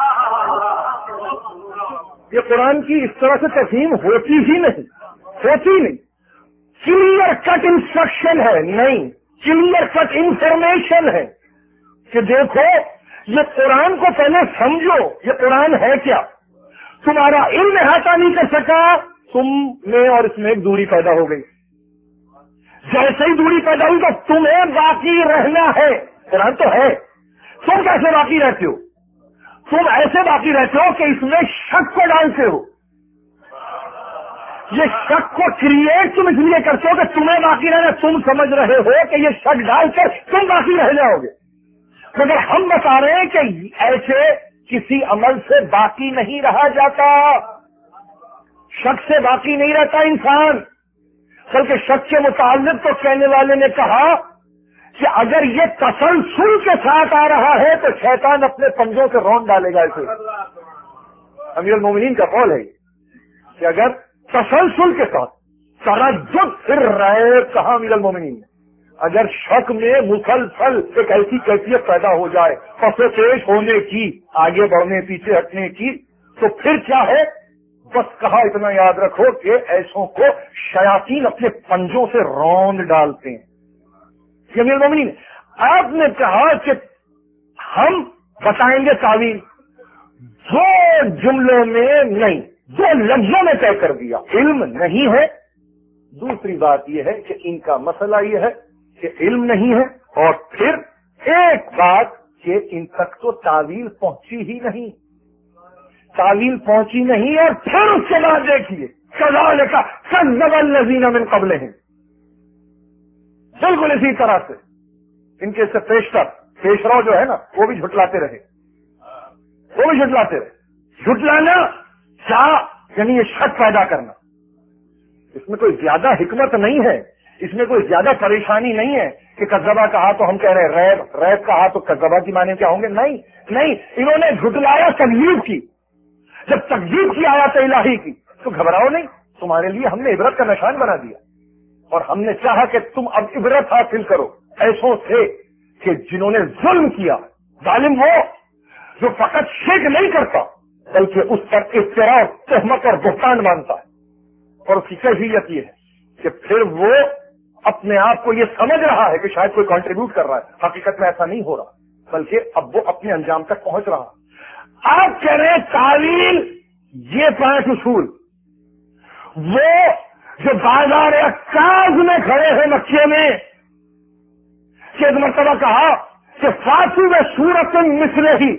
Speaker 1: یہ قرآن کی اس طرح سے تفہیم ہوتی ہی نہیں. کلیئر کٹ انسٹرکشن ہے, نہیں کلیئر کٹ انفارمیشن ہے کہ دیکھو یہ قرآن کو پہلے سمجھو, یہ قرآن ہے کیا. تمہارا علم احاطہ نہیں کر سکا, تم میں اور اس میں ایک دوری پیدا ہو گئی. جیسے ہی دوری پیدا ہوئی تو تمہیں باقی رہنا ہے. قرآن تو ہے, تم کیسے باقی رہتے ہو؟ تم ایسے باقی رہتے ہو کہ اس میں شک کو ڈالتے ہو
Speaker 2: یہ شک کو کریٹ تم اس لیے کرتے ہو کہ تمہیں باقی رہنا، تم سمجھ رہے ہو کہ یہ شک ڈال کر تم باقی رہ جاؤ گے، مگر ہم بتا رہے ہیں کہ ایسے کسی عمل سے باقی نہیں رہا جاتا، شک سے باقی نہیں رہتا انسان، بلکہ شک کے متعلق تو کہنے والے نے کہا کہ اگر یہ تسلسل کے ساتھ آ رہا ہے تو شیطان اپنے پنجوں سے رون ڈالے گا اسے۔ امیر المومنین کا قول ہے کہ اگر تسلسل کے ساتھ تردد پھر رہے، کہاں امیر المومنین نے، اگر شک میں مسلسل ایک ایسی کیفیت پیدا ہو جائے پس پیش ہونے کی، آگے بڑھنے پیچھے ہٹنے کی، تو پھر کیا ہے؟ بس کہا اتنا یاد رکھو کہ ایسوں کو شیاطین اپنے پنجوں سے روند ڈالتے ہیں۔ امیر المومنین آپ نے کہا کہ ہم بتائیں گے تعویل، دو جملوں میں نہیں، دو لفظوں میں طے کر دیا، علم نہیں ہے۔ دوسری بات یہ ہے کہ ان کا مسئلہ یہ ہے کہ علم نہیں ہے، اور پھر ایک بات کہ ان تک تو تعویل پہنچی ہی نہیں، تعویل پہنچی نہیں، اور پھر اس کے بعد دیکھیے کذالک کذب الذین من قبلہم، بالکل اسی طرح سے ان کے سے پیشرو جو ہے نا وہ بھی جھٹلاتے رہے، وہ بھی جھٹلاتے رہے۔ جھٹلانا کیا؟ یعنی یہ شک پیدا کرنا، اس میں کوئی زیادہ حکمت نہیں ہے، اس میں کوئی زیادہ پریشانی نہیں ہے کہ کذبہ کہا تو ہم کہہ رہے ریب، ریب کہا تو کذبہ کی معنی کیا ہوں گے؟ نہیں نہیں، انہوں نے جھٹلایا، تکذیب کی۔ جب تکذیب کی آیات الہی کی تو گھبراؤ نہیں، تمہارے لیے ہم نے عبرت کا نشان بنا دیا، اور ہم نے چاہا کہ تم اب عبرت حاصل کرو ایسوں سے کہ جنہوں نے ظلم کیا۔ ظالم وہ جو فقط شرک نہیں کرتا بلکہ اس پر افتراء، تہمت اور بہتان مانتا ہے، اور اس کی کیفیت یہ ہے کہ پھر وہ اپنے آپ کو یہ سمجھ رہا ہے کہ شاید کوئی کنٹریبیوٹ کر رہا ہے، حقیقت میں ایسا نہیں ہو رہا، بلکہ اب وہ اپنے انجام تک پہنچ رہا۔ آپ کہہ رہے ہیں تعویل یہ 5 اصول، وہ جو بازار عکاظ میں کھڑے ہیں مکے میں، کہ ایک مرتبہ کہا کہ فاتو میں سورت مثلہ ہی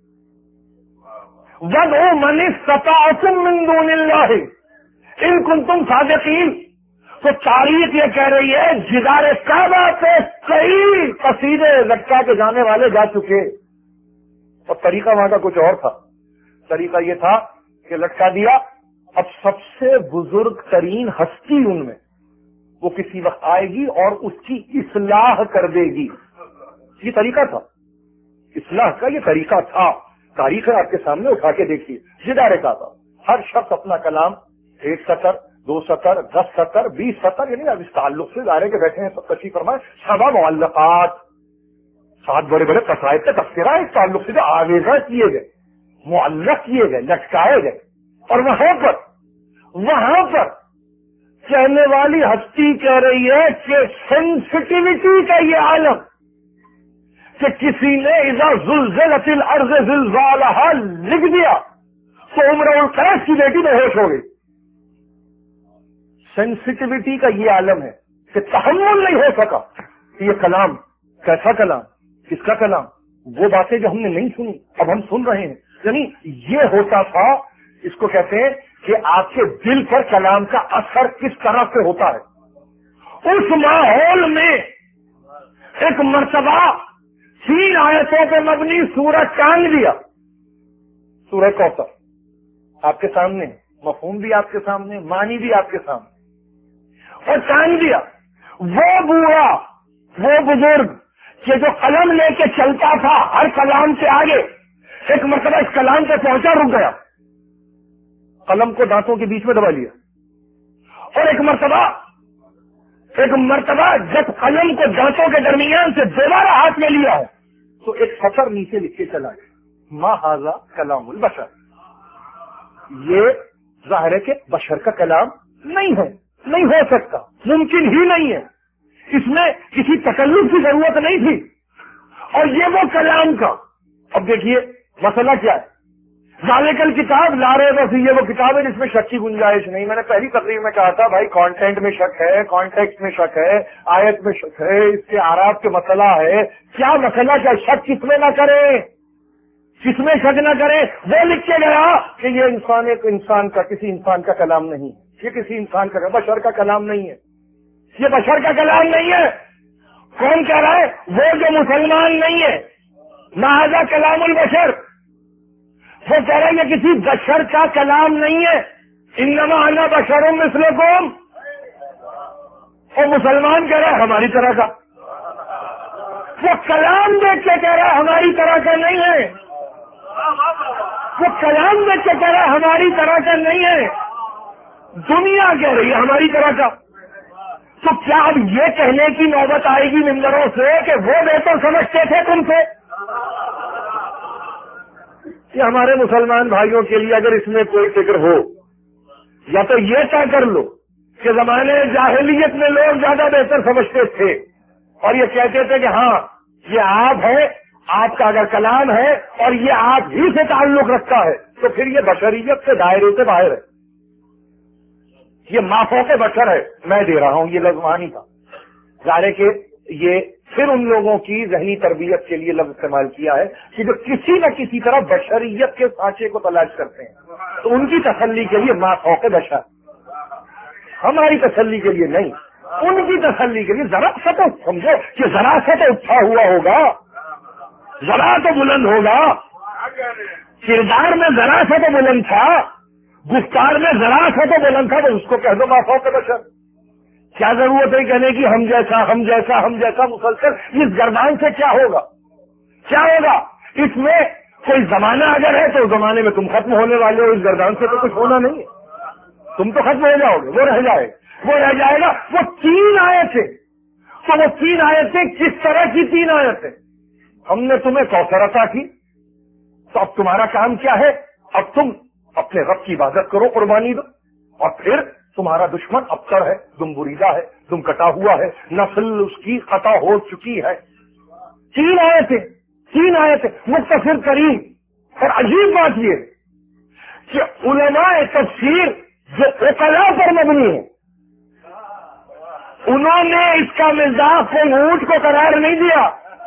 Speaker 2: وَدْعُوا مَنِ اسْتَطَعْتُم مِّن دُونِ اللَّهِ إِن كُنتُمْ صَادِقِينَ، تو تاریخ یہ کہہ رہی ہے جدار کعبہ پہ کئی قصیدے لٹکا کے جانے والے جا چکے، اور طریقہ وہاں کا کچھ اور تھا۔ طریقہ یہ تھا کہ لٹکا دیا، اب سب سے بزرگ ترین ہستی ان میں وہ کسی وقت آئے گی اور اس کی اصلاح کر دے گی، یہ طریقہ تھا، اصلاح کا یہ طریقہ تھا۔ تاریخ ہے آپ کے سامنے، اٹھا کے دیکھیے، جدار کعبہ، ہر شخص اپنا کلام 1 سطر 2 سطر 10 سطر 20 سطر، یعنی اب اس تعلق سے دائرے کے بیٹھے ہیں سب تشریف فرمائے، 7 معلقات، 7 بڑے بڑے قصائد کا تذکرہ اس تعلق سے آویزہ کیے گئے، معلق کیے گئے، لٹکائے گئے، اور وہاں پر کہنے والی ہستی کہہ رہی ہے کہ سینسٹیوٹی کا یہ عالم کہ کسی نے اذا زلزلت الارض زلزالہا لکھ دیا تو عمر القیس کی بیٹی بے ہوش ہو گئی۔ سینسٹیوٹی کا یہ عالم ہے کہ تحمل نہیں ہو سکا کہ یہ کلام کیسا کلام، کس کا کلام، وہ باتیں جو ہم نے نہیں سنی اب ہم سن رہے ہیں، یعنی یہ ہوتا تھا، اس کو کہتے ہیں کہ آپ کے دل پر کلام کا اثر کس طرح سے ہوتا ہے۔ اس ماحول میں ایک مرتبہ 3 آیتوں پہ مبنی سورہ ٹانگ دیا، سورہ کوثر آپ کے سامنے، مفہوم بھی آپ کے سامنے، معنی بھی آپ کے سامنے، اور ٹانگ دیا۔ وہ بوڑھا، وہ بزرگ کہ جو قلم لے کے چلتا تھا ہر کلام کے آگے، ایک مرتبہ اس کلام پہ پہنچا، رک گیا، قلم کو دانتوں کے بیچ میں دبا لیا، اور ایک مرتبہ جب قلم کو دانتوں کے درمیان سے دوبارہ ہاتھ میں لیا ہے تو ایک سطر نیچے لکھ کے چلا گیا، ما ھذا کلام البشر، یہ ظاہر ہے کہ بشر کا کلام نہیں ہے، نہیں ہو سکتا، ممکن ہی نہیں ہے، اس میں کسی تکلف کی ضرورت نہیں تھی، اور یہ وہ کلام کا۔ اب دیکھیے مسئلہ کیا ہے، ذالک الکتاب لا ریب فیہ، یہ وہ کتاب ہے جس میں شک کی گنجائش نہیں۔ میں نے پہلی تقریر میں کہا تھا بھائی کانٹینٹ میں شک ہے، کانٹیکسٹ میں شک ہے، آیت میں شک ہے، اس کے اعراب کے مسئلہ ہے، کیا مسئلہ، کیا شک کس میں نہ کریں، کس میں شک نہ کریں؟ وہ لکھ کے گیا کہ یہ انسان ایک انسان کا، کسی انسان کا کلام نہیں، یہ کسی انسان کا بشر کا کلام نہیں ہے، یہ بشر کا کلام نہیں ہے. کون کہہ رہا ہے؟ وہ جو مسلمان نہیں ہے، لہذا کلام البشر. وہ کہہ رہا ہے یہ کسی بشر کا کلام نہیں ہے. انما انا بشر مثلکم. وہ مسلمان کہہ رہا ہے ہماری طرح کا. وہ کلام دیکھ کے کہہ رہا ہے ہماری طرح کا نہیں ہے. وہ کلام دیکھ کے کہہ رہا ہے ہماری طرح کا نہیں ہے. دنیا کہہ رہی ہے ہماری طرح کا. تو کیا اب یہ کہنے کی نوبت آئے گی ممبروں سے کہ وہ بہتر سمجھتے تھے تم سے؟ کہ ہمارے مسلمان بھائیوں کے لیے اگر اس میں کوئی فکر ہو، یا تو یہ طے کر لو کہ زمانے جاہلیت میں لوگ زیادہ بہتر سمجھتے تھے اور یہ کہتے تھے کہ ہاں یہ آپ ہے، آپ کا اگر کلام ہے اور یہ آپ ہی سے تعلق رکھتا ہے تو پھر یہ بشریت کے دائرے سے باہر ہے، یہ معافوں کے بشر ہے. میں دے رہا ہوں یہ لفظ معنی کا. ظاہر ہے کہ یہ پھر ان لوگوں کی ذہنی تربیت کے لیے لفظ استعمال کیا ہے کہ جو کسی نہ کسی طرح بشریت کے سانچے کو تلاش کرتے ہیں، تو ان کی تسلی کے لیے معافوں کے بشر، ہماری تسلی کے لیے نہیں، ان کی تسلی کے لیے. ذرا سا تو سمجھو کہ ذرا سا تو اٹھا ہوا ہوگا، ذرا تو بلند ہوگا، کردار میں ذرا سا تو بلند تھا، گفتار میں ذرا سا تو بلند تھا، تو اس کو کہہ دو معافوں کے بشر. کیا ضرورت ہے کہنے کی ہم جیسا ہم جیسا ہم جیسا مسلسل؟ اس گردان سے کیا ہوگا؟ کیا ہوگا؟ اس میں کوئی زمانہ اگر ہے تو زمانے میں تم ختم ہونے والے ہو، اس گردان سے تو کچھ ہونا نہیں ہے. تم تو ختم ہو جاؤ گے، وہ رہ جائے گا، وہ رہ جائے گا. وہ 3 آیتیں، تو وہ 3 آیتیں کس طرح کی 3 آیتیں؟ ہم نے تمہیں کوثر عطا کی، تو اب تمہارا کام کیا ہے؟ اب تم اپنے رب کی عبادت کرو، قربانی دو. اور پھر تمہارا دشمن ابتر ہے، دم بریدہ ہے، دم کٹا ہوا ہے، نسل اس کی قطع ہو چکی ہے. 3 آیتیں مختصر ترین. اور عجیب بات یہ کہ علماء تفسیر جو عقلاء پر مبنی ہے، انہوں نے اس کا مزاج کوئی اونٹ کو قرار نہیں دیا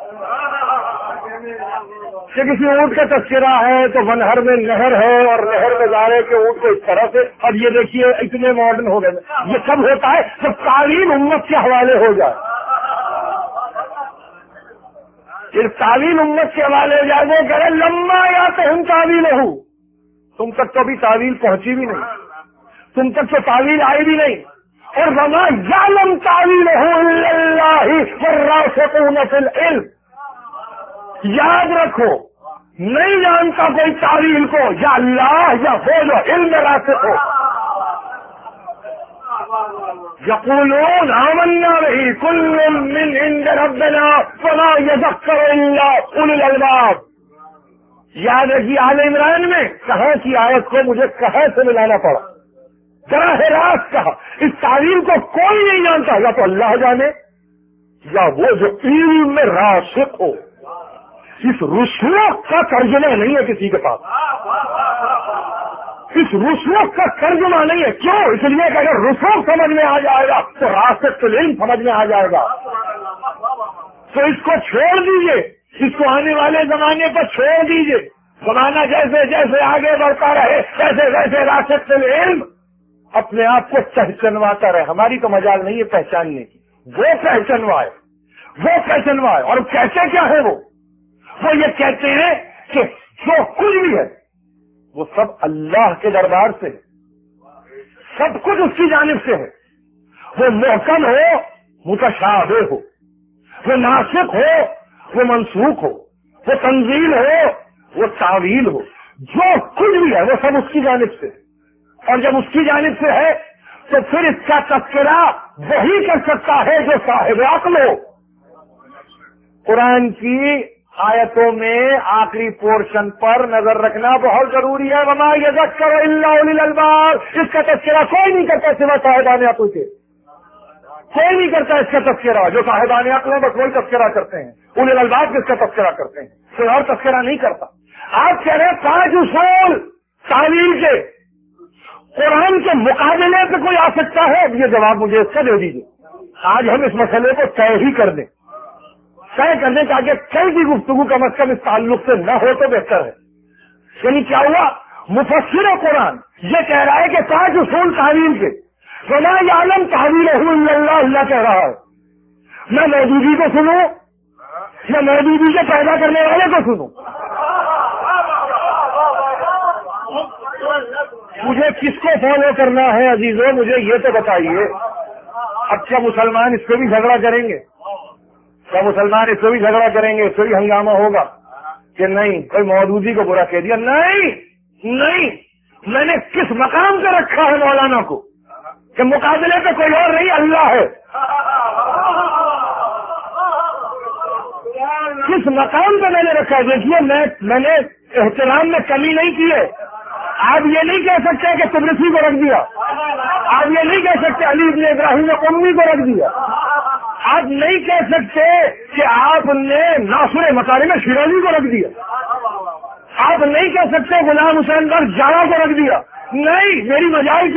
Speaker 2: کہ کسی اونٹ کا تذکرہ ہے تو ونہر میں نہر ہے اور نہر میں جا رہے کہ اونٹ کو اس طرح سے. اب یہ دیکھیے اتنے ماڈرن ہو گئے. یہ سب ہوتا ہے جب تعلیم امت کے حوالے ہو جائے. پھر تعلیم امت کے حوالے ہو جائے، وہ کہہ رہے لمبا یا تو ہم تعویل ہوں. تم تک تو ابھی تعویل پہنچی بھی نہیں، تم تک تو تعویل آئی بھی نہیں. اور وما یعلم تعویلہ الا اللہ والراسخون فی العلم. یاد رکھو نہیں جانتا کوئی تعویل کو یا اللہ یا وہ جو علم راسخ ہو. یقولون آمنا به کل من عند ربنا وما یذکر الا اولو الالباب. یاد رکھیے آل عمران میں کہاں کی آیت کو مجھے کہاں سے ملانا پڑا، براہ راست کہا. اس تعویل کو کوئی نہیں جانتا، یا تو اللہ جانے یا وہ جو علم میں راسخ ہو. اس رسوخ کا ترجمہ نہیں ہے کسی کے پاس، اس رسوخ کا ترجمہ نہیں ہے. کیوں؟ اس لیے کہ اگر رسوخ سمجھ میں آ جائے گا تو راسخ علم سمجھ میں آ جائے گا. تو اس کو چھوڑ دیجئے، اس کو آنے والے زمانے پر چھوڑ دیجئے. زمانہ جیسے جیسے آگے بڑھتا رہے ویسے ویسے راسخ علم اپنے آپ کو پہچانواتا رہے. ہماری تو مجال نہیں ہے پہچاننے کی، وہ پہچانوائے، وہ پہچانوائے. اور کہتے کیا ہے وہ یہ کہتے ہیں کہ جو کچھ بھی ہے وہ سب اللہ کے دربار سے ہے، سب کچھ اس کی جانب سے ہے. وہ محکم ہو، متشابہ ہو، وہ ناسخ ہو، وہ منسوخ ہو، وہ تنزیل ہو، وہ تعویل ہو. جو کچھ بھی ہے وہ سب اس کی جانب سے ہے. اور جب اس کی جانب سے ہے تو پھر اس کا تذکرہ وہی کر سکتا ہے جو صاحب عقل ہو. قرآن کی آیتوں میں آخری پورشن پر نظر رکھنا بہت ضروری ہے. وما یذکر الا اولو الالباب. اس کا تذکرہ کوئی نہیں کرتا سوا صاحبان عقل کے، کوئی نہیں کرتا اس کا تذکرہ. جو صاحبان عقل ہیں بس وہی تذکرہ کرتے ہیں. اولو الالباب کس کا تذکرہ کرتے ہیں، کوئی اور تذکرہ نہیں کرتا. آپ کہہ رہے 5 اصول تعویل کے قرآن کے مقابلے پہ کوئی آ سکتا ہے؟ یہ جواب مجھے اس کا دے دیجیے. آج ہم اس مسئلے کو طے ہی کر دیں، طے کرنے تاکہ کل کی گفتگو کم از کم اس تعلق سے نہ ہو تو بہتر ہے. یعنی کیا ہوا؟ مفسر قرآن یہ کہہ رہا ہے کہ 5 اصول تعویل کے وما یعلم تأویلہ الا اللہ، اللہ کہہ رہا ہے میں مودودی کو سنوں یا مودودی کے پیدا کرنے والے کو سنوں؟ مجھے کس کو فالو کرنا ہے عزیزوں؟ مجھے یہ تو بتائیے. اب کیا مسلمان اس پہ بھی جھگڑا کریں گے؟ کیا مسلمان اس پہ بھی جھگڑا کریں گے؟ اس پہ بھی ہنگامہ ہوگا کہ نہیں کوئی مودودی کو برا کہہ دیا؟ نہیں، میں نے کس مقام پہ رکھا ہے مولانا کو کہ مقابلے پہ کوئی اور نہیں، اللہ ہے. کس مقام پہ میں نے رکھا ہے؟ دیکھیے میں نے احترام میں کمی نہیں کی ہے. آپ یہ نہیں کہہ سکتے کہ تبرسی کو رکھ دیا، آپ یہ نہیں کہہ سکتے علی بن ابراہیم قمی کو رکھ دیا، آپ نہیں کہہ سکتے کہ آپ نے ناصر مکارم شیرازی کو رکھ دیا، آپ نہیں کہہ سکتے غلام حسین بخش جاڑا کو رکھ دیا. نہیں، میری مجال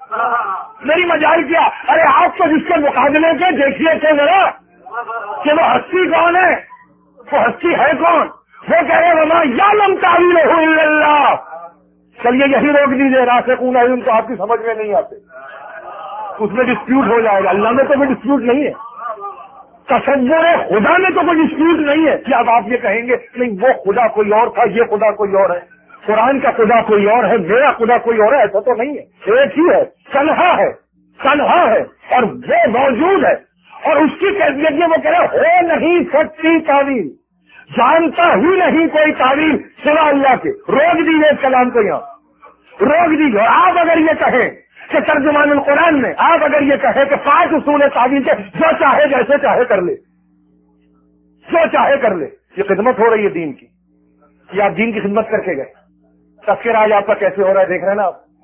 Speaker 2: کیا؟ ارے آپ تو جس کے مقابلے کے دیکھیے تھے ذرا کہ وہ ہستی کون ہے، وہ ہستی ہے کون؟ وہ کہہ رہے وما یعلم تأویلہ الا اللہ. چلیے یہی روک دیجیے، راسخون علم تو آپ کی سمجھ میں نہیں آتے، اس میں ڈسپیوٹ ہو جائے گا. اللہ میں تو کوئی ڈسپیوٹ نہیں ہے، تصور خدا میں تو کوئی ڈسپیوٹ نہیں ہے کہ اب آپ یہ کہیں گے نہیں وہ خدا کوئی اور تھا، یہ خدا کوئی اور ہے، قرآن کا خدا کوئی اور ہے، میرا خدا کوئی اور ہے. ایسا تو نہیں ہے، ایک ہی ہے، تنہا ہے اور وہ موجود ہے. اور اس کی کیفیت میں وہ کہہ رہے ہو نہیں سکتی تعویل، جانتا ہی نہیں کوئی تعویل سوا اللہ کے. روک دیجیے اس کلام کو، یہاں روک دیجیے. اور آپ اگر یہ کہیں کہ ترجمان القرآن میں آپ اگر یہ کہیں کہ 5 اصول تعویل کے جو چاہے جیسے چاہے کر لے، جو چاہے کر لے، یہ خدمت ہو رہی ہے دین کی، یہ آپ دین کی خدمت کر کے گئے. تذکرہ آج آپ کا کیسے ہو رہا ہے دیکھ رہے ہیں نا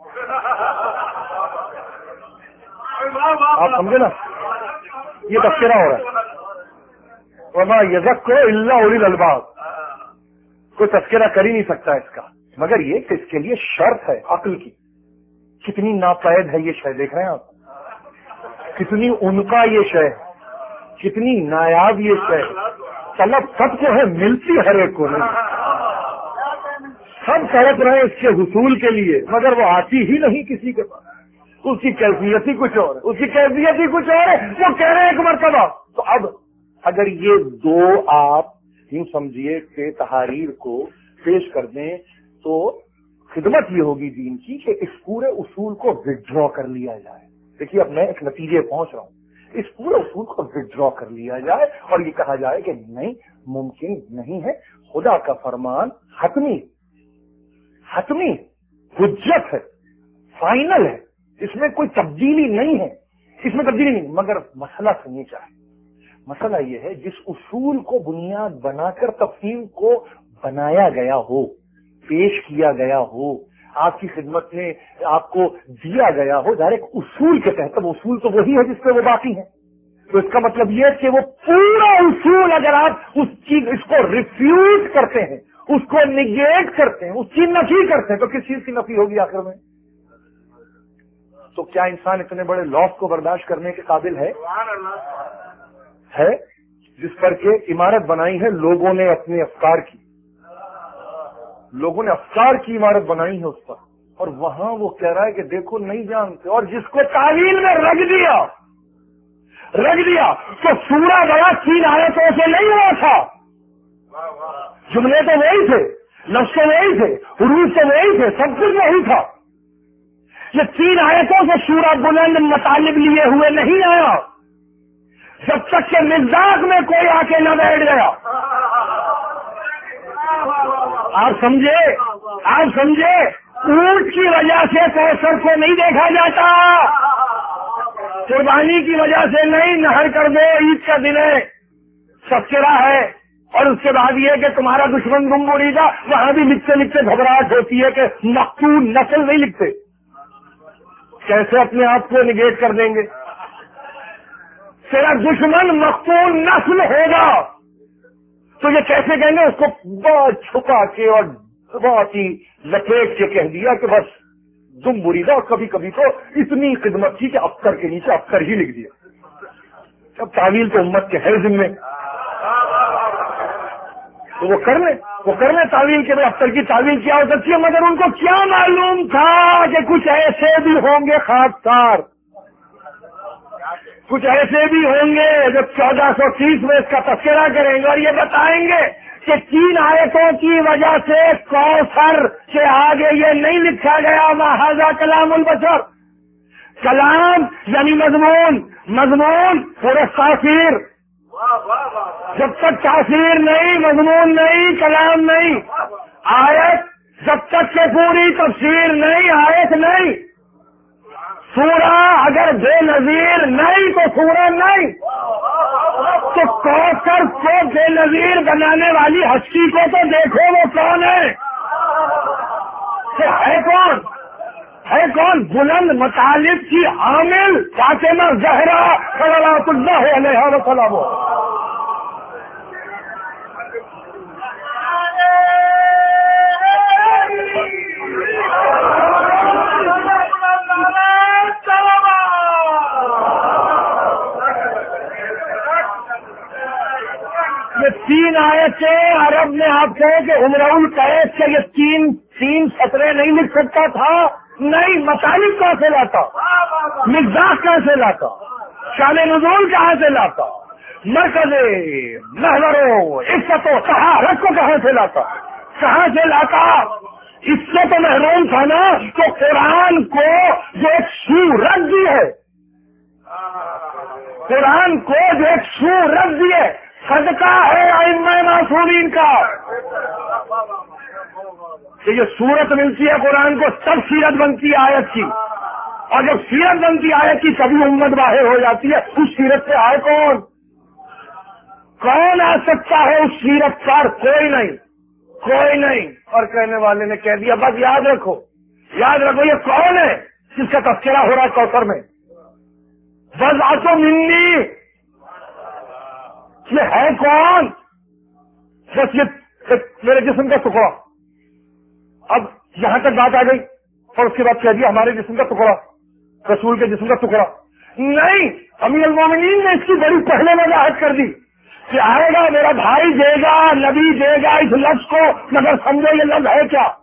Speaker 2: آپ سمجھے نا، یہ تذکرہ ہو رہا ہے. وما یذکر الا اولی الالباب، کوئی تذکرہ کر ہی نہیں سکتا اس کا مگر یہ کہ اس کے لیے شرط ہے عقل کی. کتنی ناپید ہے یہ شے، دیکھ رہے ہیں آپ، کتنی ان کا یہ شے، کتنی نایاب یہ شے. طلب سب کو ہے، ملتی ہر ایک کو نہیں. سب تڑپ رہے اس کے حصول کے لیے مگر وہ آتی ہی نہیں کسی کے پاس. اس کی کیفیت ہی کچھ اور ہے، وہ کہہ رہے ہیں ایک مرتبہ. تو اب اگر یہ دو آپ یوں سمجھیے کہ تحاریر کو پیش کر دیں تو خدمت یہ ہوگی دین کی کہ اس پورے اصول کو وڈرا کر لیا جائے. دیکھیے اب میں ایک نتیجے پہنچ رہا ہوں، اس پورے اصول کو وڈرا کر لیا جائے اور یہ کہا جائے کہ نہیں، ممکن نہیں ہے. خدا کا فرمان حتمی حجت ہے، فائنل ہے، اس میں کوئی تبدیلی نہیں ہے، مگر مسئلہ سنیے چاہے. مسئلہ یہ ہے جس اصول کو بنیاد بنا کر تفہیم کو بنایا گیا ہو، پیش کیا گیا ہو، آپ کی خدمت میں آپ کو دیا گیا ہو، ظاہر ایک اصول کے تحت، اصول تو وہی ہے جس پہ وہ باقی ہیں. تو اس کا مطلب یہ ہے کہ وہ پورا اصول اگر آپ اس کو ریفیوز کرتے ہیں، اس کو نگیٹ کرتے ہیں، اس کی نفی کرتے ہیں، تو کس چیز کی نفی ہوگی آخر میں؟ تو کیا انسان اتنے بڑے لاس کو برداشت کرنے کے قابل ہے جس پر کہ عمارت بنائی ہے لوگوں نے اپنے افکار کی، عمارت بنائی ہے اس پر، اور وہاں وہ کہہ رہا ہے کہ دیکھو نہیں جانتے. اور جس کو تعویل میں رکھ دیا تو سورہ بڑا 3 آیتوں سے نہیں ہوا تھا. جملے تو وہی تھے، لفظ تو وہی تھے، حروف تو وہی تھے، سب کچھ وہی تھا. یہ 3 آیتوں سے سورہ بلند مطالب لیے ہوئے نہیں آیا جب تک کہ مزاج میں کوئی آ کے نہ بیٹھ گیا. آپ سمجھے اونٹ کی وجہ سے کوثر کو نہیں دیکھا جاتا، قربانی کی وجہ سے نہیں. نہر کر دو، عید کا دن ہے، تذکرہ ہے، اور اس کے بعد یہ کہ تمہارا دشمن گم بریدا، وہاں بھی لکھتے گھبراہٹ ہوتی ہے کہ مقتول نسل نہیں لکھتے. کیسے اپنے آپ کو نگیٹ کر دیں گے؟ تیرا دشمن مقتول نسل ہوگا تو یہ کیسے کہیں گے؟ اس کو بہت چھپا کے اور بہت ہی لپیٹ کے کہہ دیا کہ بس دم بریدا، اور کبھی کبھی تو اتنی خدمت کی کہ افسر کے نیچے افسر ہی لکھ دیا. اب تعویل تو امت کے ہے ذمے، تو وہ کر لیں تعویل کے. افسر کی تعویل کیا ہو سکتی ہے، مگر ان کو کیا معلوم تھا کہ کچھ ایسے بھی ہوں گے خاکسار کچھ ایسے بھی ہوں گے جو 1430 میں اس کا تذکرہ کریں گے اور یہ بتائیں گے کہ 3 آیتوں کی وجہ سے کوثر کے آگے یہ نہیں لکھا گیا ھذا کلام البشر. کلام یعنی مضمون پورے تاثیر. جب تک تاثیر نہیں، مضمون نہیں، کلام نہیں. آیت جب تک کہ پوری تفسیر نہیں، آیت نہیں. سورہ اگر بے نظیر نہیں تو سورہ نہیں. تو کوثر کو بے نظیر بنانے والی ہستی کو تو دیکھو وہ کون ہے. ہے کون؟ بلند مطالب کی حامل فاطمہ زہرا صلوات اللہ علیہا وسلم. یہ 3 آیتیں عرب نے آپ کہے کہ امرؤ القیس سے یہ تین سطریں نہیں لکھ سکتا تھا. نہیں، مطالب کہاں سے لاتا، مزاج کہاں سے لاتا، شان نزول کہاں سے لاتا، مرکز محور و عزت و طہارت کو کہاں سے لاتا. اس سے تو محروم تھا نا. تو قرآن کو جو ایک صورت دی ہے، صدقہ ہے ائمہ معصومین کا کہ یہ صورت ملتی ہے قرآن کو، تب سیرت بنتی ہے آیت کی. اور جب سیرت بنتی ہے آیت کی تبھی امت باہر ہو جاتی ہے. اس سیرت سے آئے کون آ سکتا ہے اس سیرت پر؟ کوئی نہیں. اور کہنے والے نے کہہ دیا بس یاد رکھو یہ کون ہے جس کا تذکرہ ہو رہا ہے کوثر میں. وضعت منی، یہ ہے کون؟ بس یہ میرے جسم کا ٹکڑا. اب یہاں تک بات آ گئی اور اس کے بعد کہہ دیا ہمارے جسم کا ٹکڑا، رسول کے جسم کا ٹکڑا. نہیں، امیر المومنین نے اس کی بڑی پہلے وضاحت کر دی کہ آئے گا میرا بھائی دے گا، نبی دے گا اس لفظ کو، مگر سمجھو یہ لفظ ہے کیا،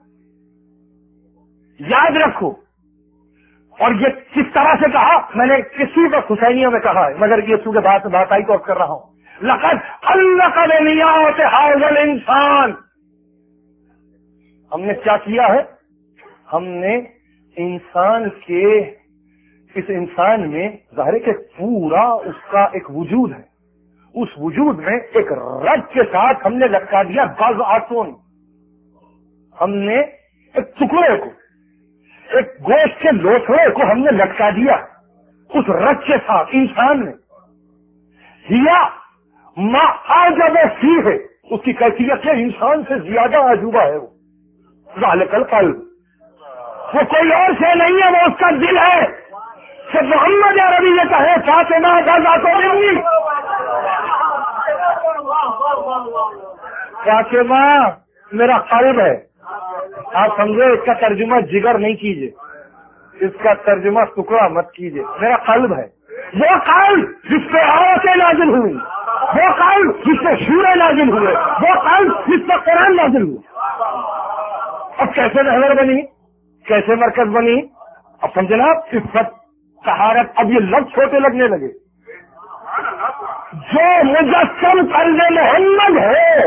Speaker 2: یاد رکھو. اور یہ کس طرح سے کہا؟ میں نے کسی کو حسینیوں میں کہا ہے، مگر یہ چونکہ بات آئی تو اب کر رہا ہوں. لقد علق بنیات ھذا الانسان. ہم نے کیا کیا ہے؟ ہم نے اس انسان میں ظاہر ہے کہ پورا اس کا ایک وجود ہے، اس وجود میں ایک رگ کے ساتھ ہم نے لٹکا دیا بضعتن. ہم نے ایک ٹکڑے کو، ایک گوشت کے لوتھڑے کو ہم نے لٹکا دیا اس رگ کے ساتھ انسان نے. ہیا ما اعجب فیہ، اس کی کیفیت ہے انسان سے زیادہ عجوبہ ہے. وہ ذالک القلب، وہ کوئی اور سے نہیں ہے، وہ اس کا دل ہے. کہ محمد عربی یہ کہے فاطمہ بضعت منی، فاطمہ میرا قلب ہے. آپ سمجھے اس کا ترجمہ جگر نہیں کیجیے، اس کا ترجمہ ٹکڑا مت کیجیے. میرا قلب ہے، وہ قلب جس پہ آیتیں نازل ہوئی، وہ قلب جس پہ سورہ نازل ہوئے، وہ قلب جس پہ قرآن نازل ہوئے. اب کیسے محور بنی، کیسے مرکز بنی؟ اب سمجھنا، عزت طہارت، اب یہ لفظ چھوٹے لگنے لگے. جو مجسم قلب محمد ہے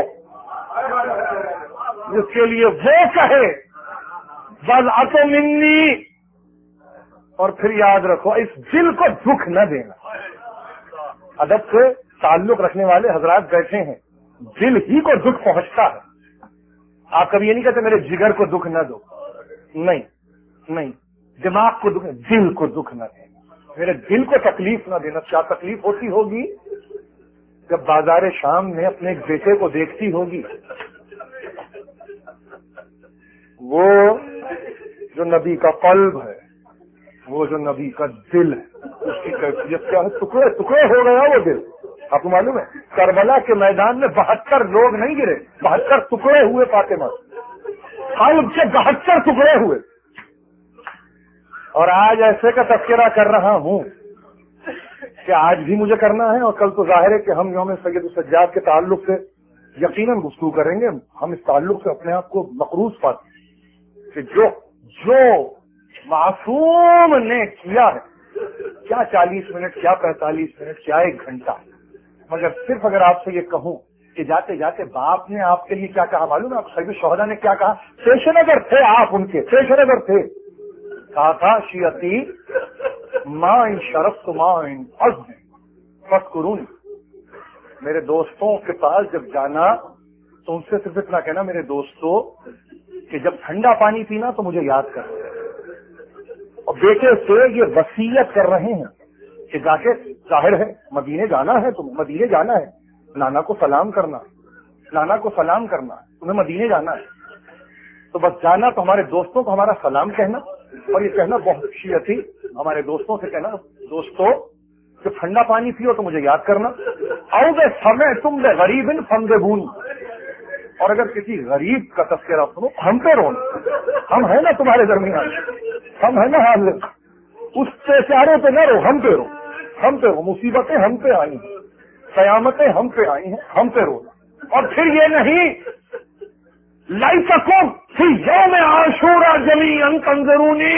Speaker 2: جس کے لیے وہ کہے وضعت منی. اور پھر یاد رکھو اس دل کو دکھ نہ دینا. ادب سے تعلق رکھنے والے حضرات بیٹھے ہیں، دل ہی کو دکھ پہنچتا ہے. آپ کبھی یہ نہیں کہتے میرے جگر کو دکھ نہ دو، نہیں، دماغ کو دکھ، دل کو دکھ نہ دینا. میرے دل کو تکلیف نہ دینا. کیا تکلیف ہوتی ہوگی جب بازار شام میں اپنے ایک بیٹے کو دیکھتی ہوگی، وہ جو نبی کا قلب ہے، وہ جو نبی کا دل ہے، اس کی کیفیت کیا ہے؟ ٹکڑے ٹکڑے ہو گیا وہ دل. آپ کو معلوم ہے کربلا کے میدان میں 72 لوگ نہیں گرے، 72 ٹکڑے ہوئے فاطمہ، قلب کے 72 ٹکڑے ہوئے. اور آج ایسے کا تذکرہ کر رہا ہوں کہ آج بھی مجھے کرنا ہے، اور کل تو ظاہر ہے کہ ہم یوم سید السجاد کے تعلق سے یقیناً گفتگو کریں گے. ہم اس تعلق سے اپنے آپ کو مقروض پاتے ہیں کہ جو معصوم نے کیا ہے
Speaker 1: کیا 40 منٹ، کیا 45 منٹ، کیا 1 گھنٹہ. مگر صرف اگر آپ سے یہ کہوں کہ جاتے جاتے باپ نے آپ کے لیے کیا کہا معلوم ہے؟ آپ سید الشہداء نے کیا کہا؟ پیشن اگر تھے آپ، ان کے پیشن اگر تھے، کہا تھا شیعتی ماں ان شرف ماں ان عزم فذکرونی. میرے دوستوں کے پاس جب جانا تو ان سے صرف اتنا کہنا میرے دوستوں کہ جب ٹھنڈا پانی پینا تو مجھے یاد کر. اور بیٹے سے یہ وصیت کر رہے ہیں کہ جا کے ظاہر ہے مدینے جانا ہے، تمہیں مدینے جانا ہے، نانا کو سلام کرنا، نانا کو سلام کرنا، تمہیں مدینے جانا ہے. تو بس جانا تو ہمارے دوستوں کو ہمارا سلام کہنا، اور یہ کہنا بہت شیعتی ہمارے دوستوں سے کہنا دوستوں کہ ٹھنڈا پانی پیو تو مجھے یاد کرنا. او بے سمے تم بے غریب فمدبون، اور اگر کسی غریب کا تذکرہ سنو ہم پہ رونا، ہم ہیں نا تمہارے درمیان، ہم ہیں نا حاضر. اس بیچارے پہ نہ رو، ہم پہ رو، ہم پہ رو. مصیبتیں ہم پہ آئی ہیں، قیامتیں ہم پہ آئی ہیں، ہم پہ رونا. اور پھر یہ نہیں لائسکم فی یوم عاشورا جمیعا تنظرونی،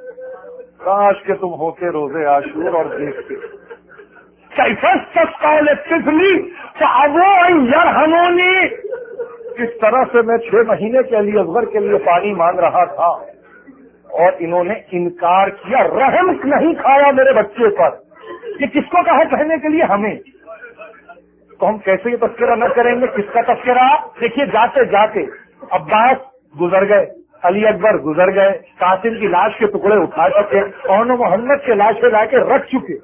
Speaker 1: کاش کہ تم ہوتے روزے عاشور اور دیکھتے کیف تسقوا للطفل فابوا ان یرحمونی، کس طرح سے میں 6 مہینے کے لیے اصغر کے لیے پانی مانگ رہا تھا اور انہوں نے انکار کیا، رحم نہیں کھایا میرے بچے پر. یہ کس کو کہا کہنے کے لیے؟ ہمیں. تو ہم کیسے یہ تذکرہ نہ کریں گے؟ کس کا تذکرہ؟ دیکھیے جاتے جاتے عباس گزر گئے، علی اکبر گزر گئے، قاسم کی لاش کے ٹکڑے اٹھا چکے، اور محمد کے لاشیں لا کے رکھ چکے،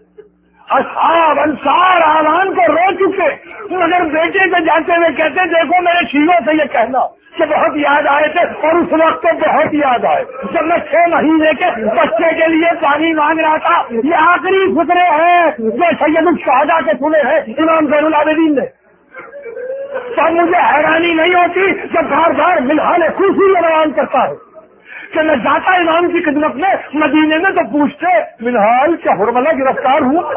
Speaker 1: اصحاب انصار آوان کو رو چکے. مگر بیٹے کو جاتے ہوئے کہتے دیکھو میرے شیعوں سے یہ کہنا کہ بہت یاد آئے تھے، اور اس وقت تو بہت یاد آئے جب میں 6 مہینے کے بچے کے لیے پانی مانگ رہا تھا. یہ آخری فکرے ہیں جو سید الشہداء کے سنے ہیں امام زین العابدین نے. تب مجھے حیرانی نہیں ہوتی جب بار بار منہال خوشی یہ بیان کرتا ہے کہ میں جاتا امام کی خدمت میں مدینے میں تو پوچھتے منہال کیا حرملہ گرفتار ہوا،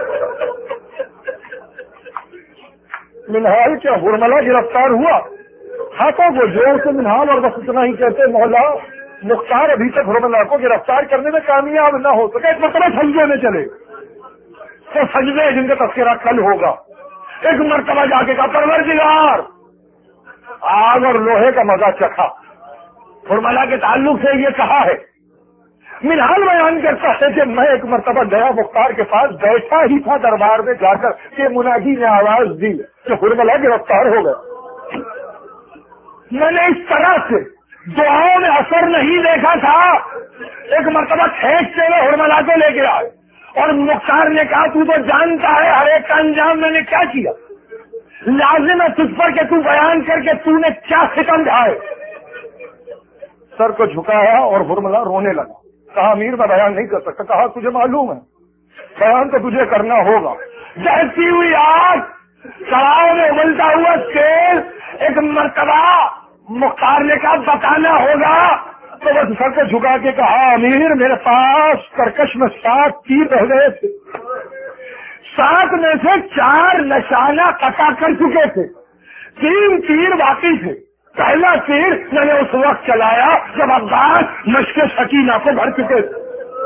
Speaker 1: منہال کیا حرملہ گرفتار ہوا. ہاتھوں کو جوڑ سے منہال اور بس اتنا ہی کہتے مولا مختار ابھی تک حرملہ کو گرفتار کرنے میں کامیاب نہ ہو سکے. ایک مرتبہ سجدے میں چلے تو سجدے جن کا تذکرہ کل ہوگا. ایک مرتبہ جا کے کہا پروردگار، آگ اور لوہے کا مزہ چکھا. حرملہ کے تعلق سے یہ کہا ہے. منہال بیان کرتا ہے کہ میں ایک مرتبہ گیا مختار کے پاس، بیٹھا ہی تھا دربار میں جا کر کہ منادی نے آواز دی کہ حرملہ گرفتار ہو گیا. میں نے اس طرح سے دعاؤں میں اثر نہیں دیکھا تھا. ایک مرتبہ کھینچتے ہوئے حرملہ کو لے کے آئے، اور مختار نے کہا تو تو جانتا ہے ہر ایک کا انجام میں نے کیا کیا، لازم ہے تجھ پر کہ تو بیان کر کے تو نے کیا ستم ڈھائے. سر کو جھکایا اور حرملہ رونے لگا. کہا امیر میں بیان نہیں کر سکتا. کہا تجھے معلوم ہے بیان تو تجھے کرنا ہوگا. جہتی ہوئی آگ، کڑاہوں میں ابلتا ہوا تیل. ایک مرتبہ مختار نے کہا بتانا ہوگا، تو بس سر کو جھکا کے کہا امیر میرے پاس کرکش میں 7 تیر رہ گئے تھے، 7 میں سے 4 نشانہ قطع کر چکے تھے، 3 تیر باقی تھے. پہلا تیر میں نے اس وقت چلایا جب عباس مشق سکینہ کو بھر چکے تھے.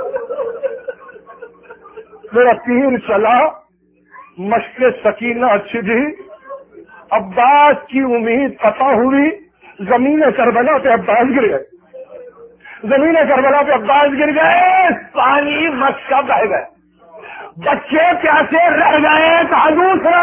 Speaker 1: میرا تیر چلا، مشق سکینہ چھجی، عباس کی امید قطع ہوئی. زمین کربلا پہ عباس گر گئے، زمین کربلا پہ عباس گر گئے. پانی مشق بہ گئے، بچے پیاسے رہ گئے. کہا دوسرا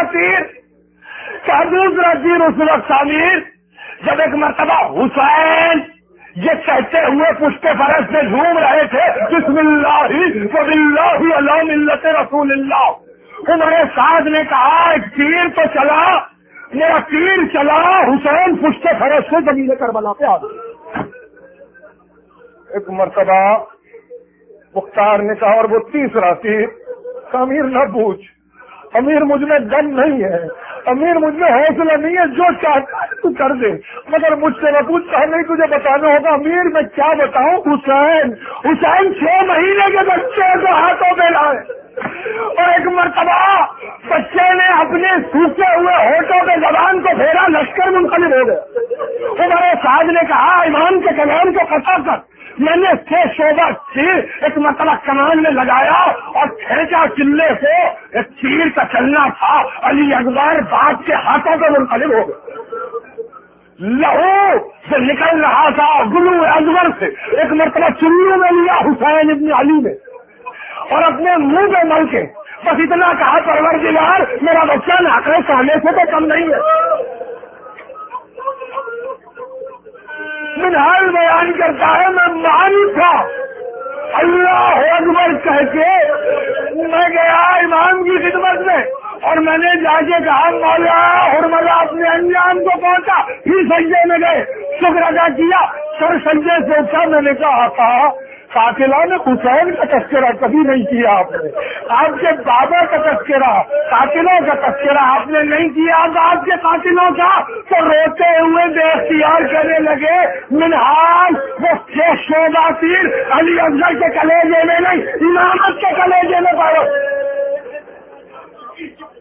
Speaker 1: تیر اس وقت تعمیر جب ایک مرتبہ حسین یہ کہتے ہوئے پشت فرس میں جھوم رہے تھے بسم اللہ وباللہ علی ملت رسول اللہ. عمر سعد نے کہا ایک تیر تو چلا، میرا تیر چلا، حسین پشت فرس سے زمین کربلا پہ آ گئے. ایک مرتبہ مختار نے کہا اور وہ تیسرا تیر. امیر نہ پوچھ، امیر مجھ میں دم نہیں ہے، امیر مجھ میں حوصلہ نہیں ہے، جو چاہتا ہے تو کر دے، مگر مجھ سے نہ پوچھ. نہیں تجھے بتانا ہوگا. امیر میں کیا بتاؤں؟ حسین 6 مہینے کے بچے کو ہاتھوں پہ لائے، اور ایک مرتبہ بچے نے اپنے سوکھے ہوئے ہونٹوں پہ زبان کو پھیرا، لشکر منقلب ہو گئے. عمر سعد نے کہا امام کے کلام کو قطع کر،
Speaker 2: میں نے 6 شعبہ تیر ایک مرتبہ کمان میں لگایا اور کھینچا چلے سے، ایک تیر کا چلنا تھا، علی اکبر باپ کے ہاتھوں پہ منقلب ہو گئے، لہو سے نکل رہا تھا گلو اکبر سے، ایک مرتبہ چلو میں لیا حسین ابن علی نے اور اپنے منہ پہ مل کے بس اتنا کہا پروردگار میرا بچہ ناکرے سامنے سے تو کم نہیں ہے۔ منہاج بیان کرتا ہے میں مانی تھا، اللہ اکبر کہہ کے میں گیا امام کی خدمت میں اور میں نے جا کے کہا مولا حرملہ اپنے انجام کو پہنچا، پھر سجدے میں گئے، شکر ادا کیا، سر سجدے سے اٹھا، میں نے کہا تھا قاتلوں نے حسین کا تذکرہ کبھی نہیں کیا، آپ نے آپ کے بابا کا تذکرہ، قاتلوں کا تذکرہ آپ نے نہیں کیا، آپ کے قاتلوں کا، تو روتے ہوئے بے اختیار کرنے لگے منہاج وہ 6 شعبہ تیر علی اکبر کے کلیجے میں نہیں، امامت کے کلیجے میں پاؤ۔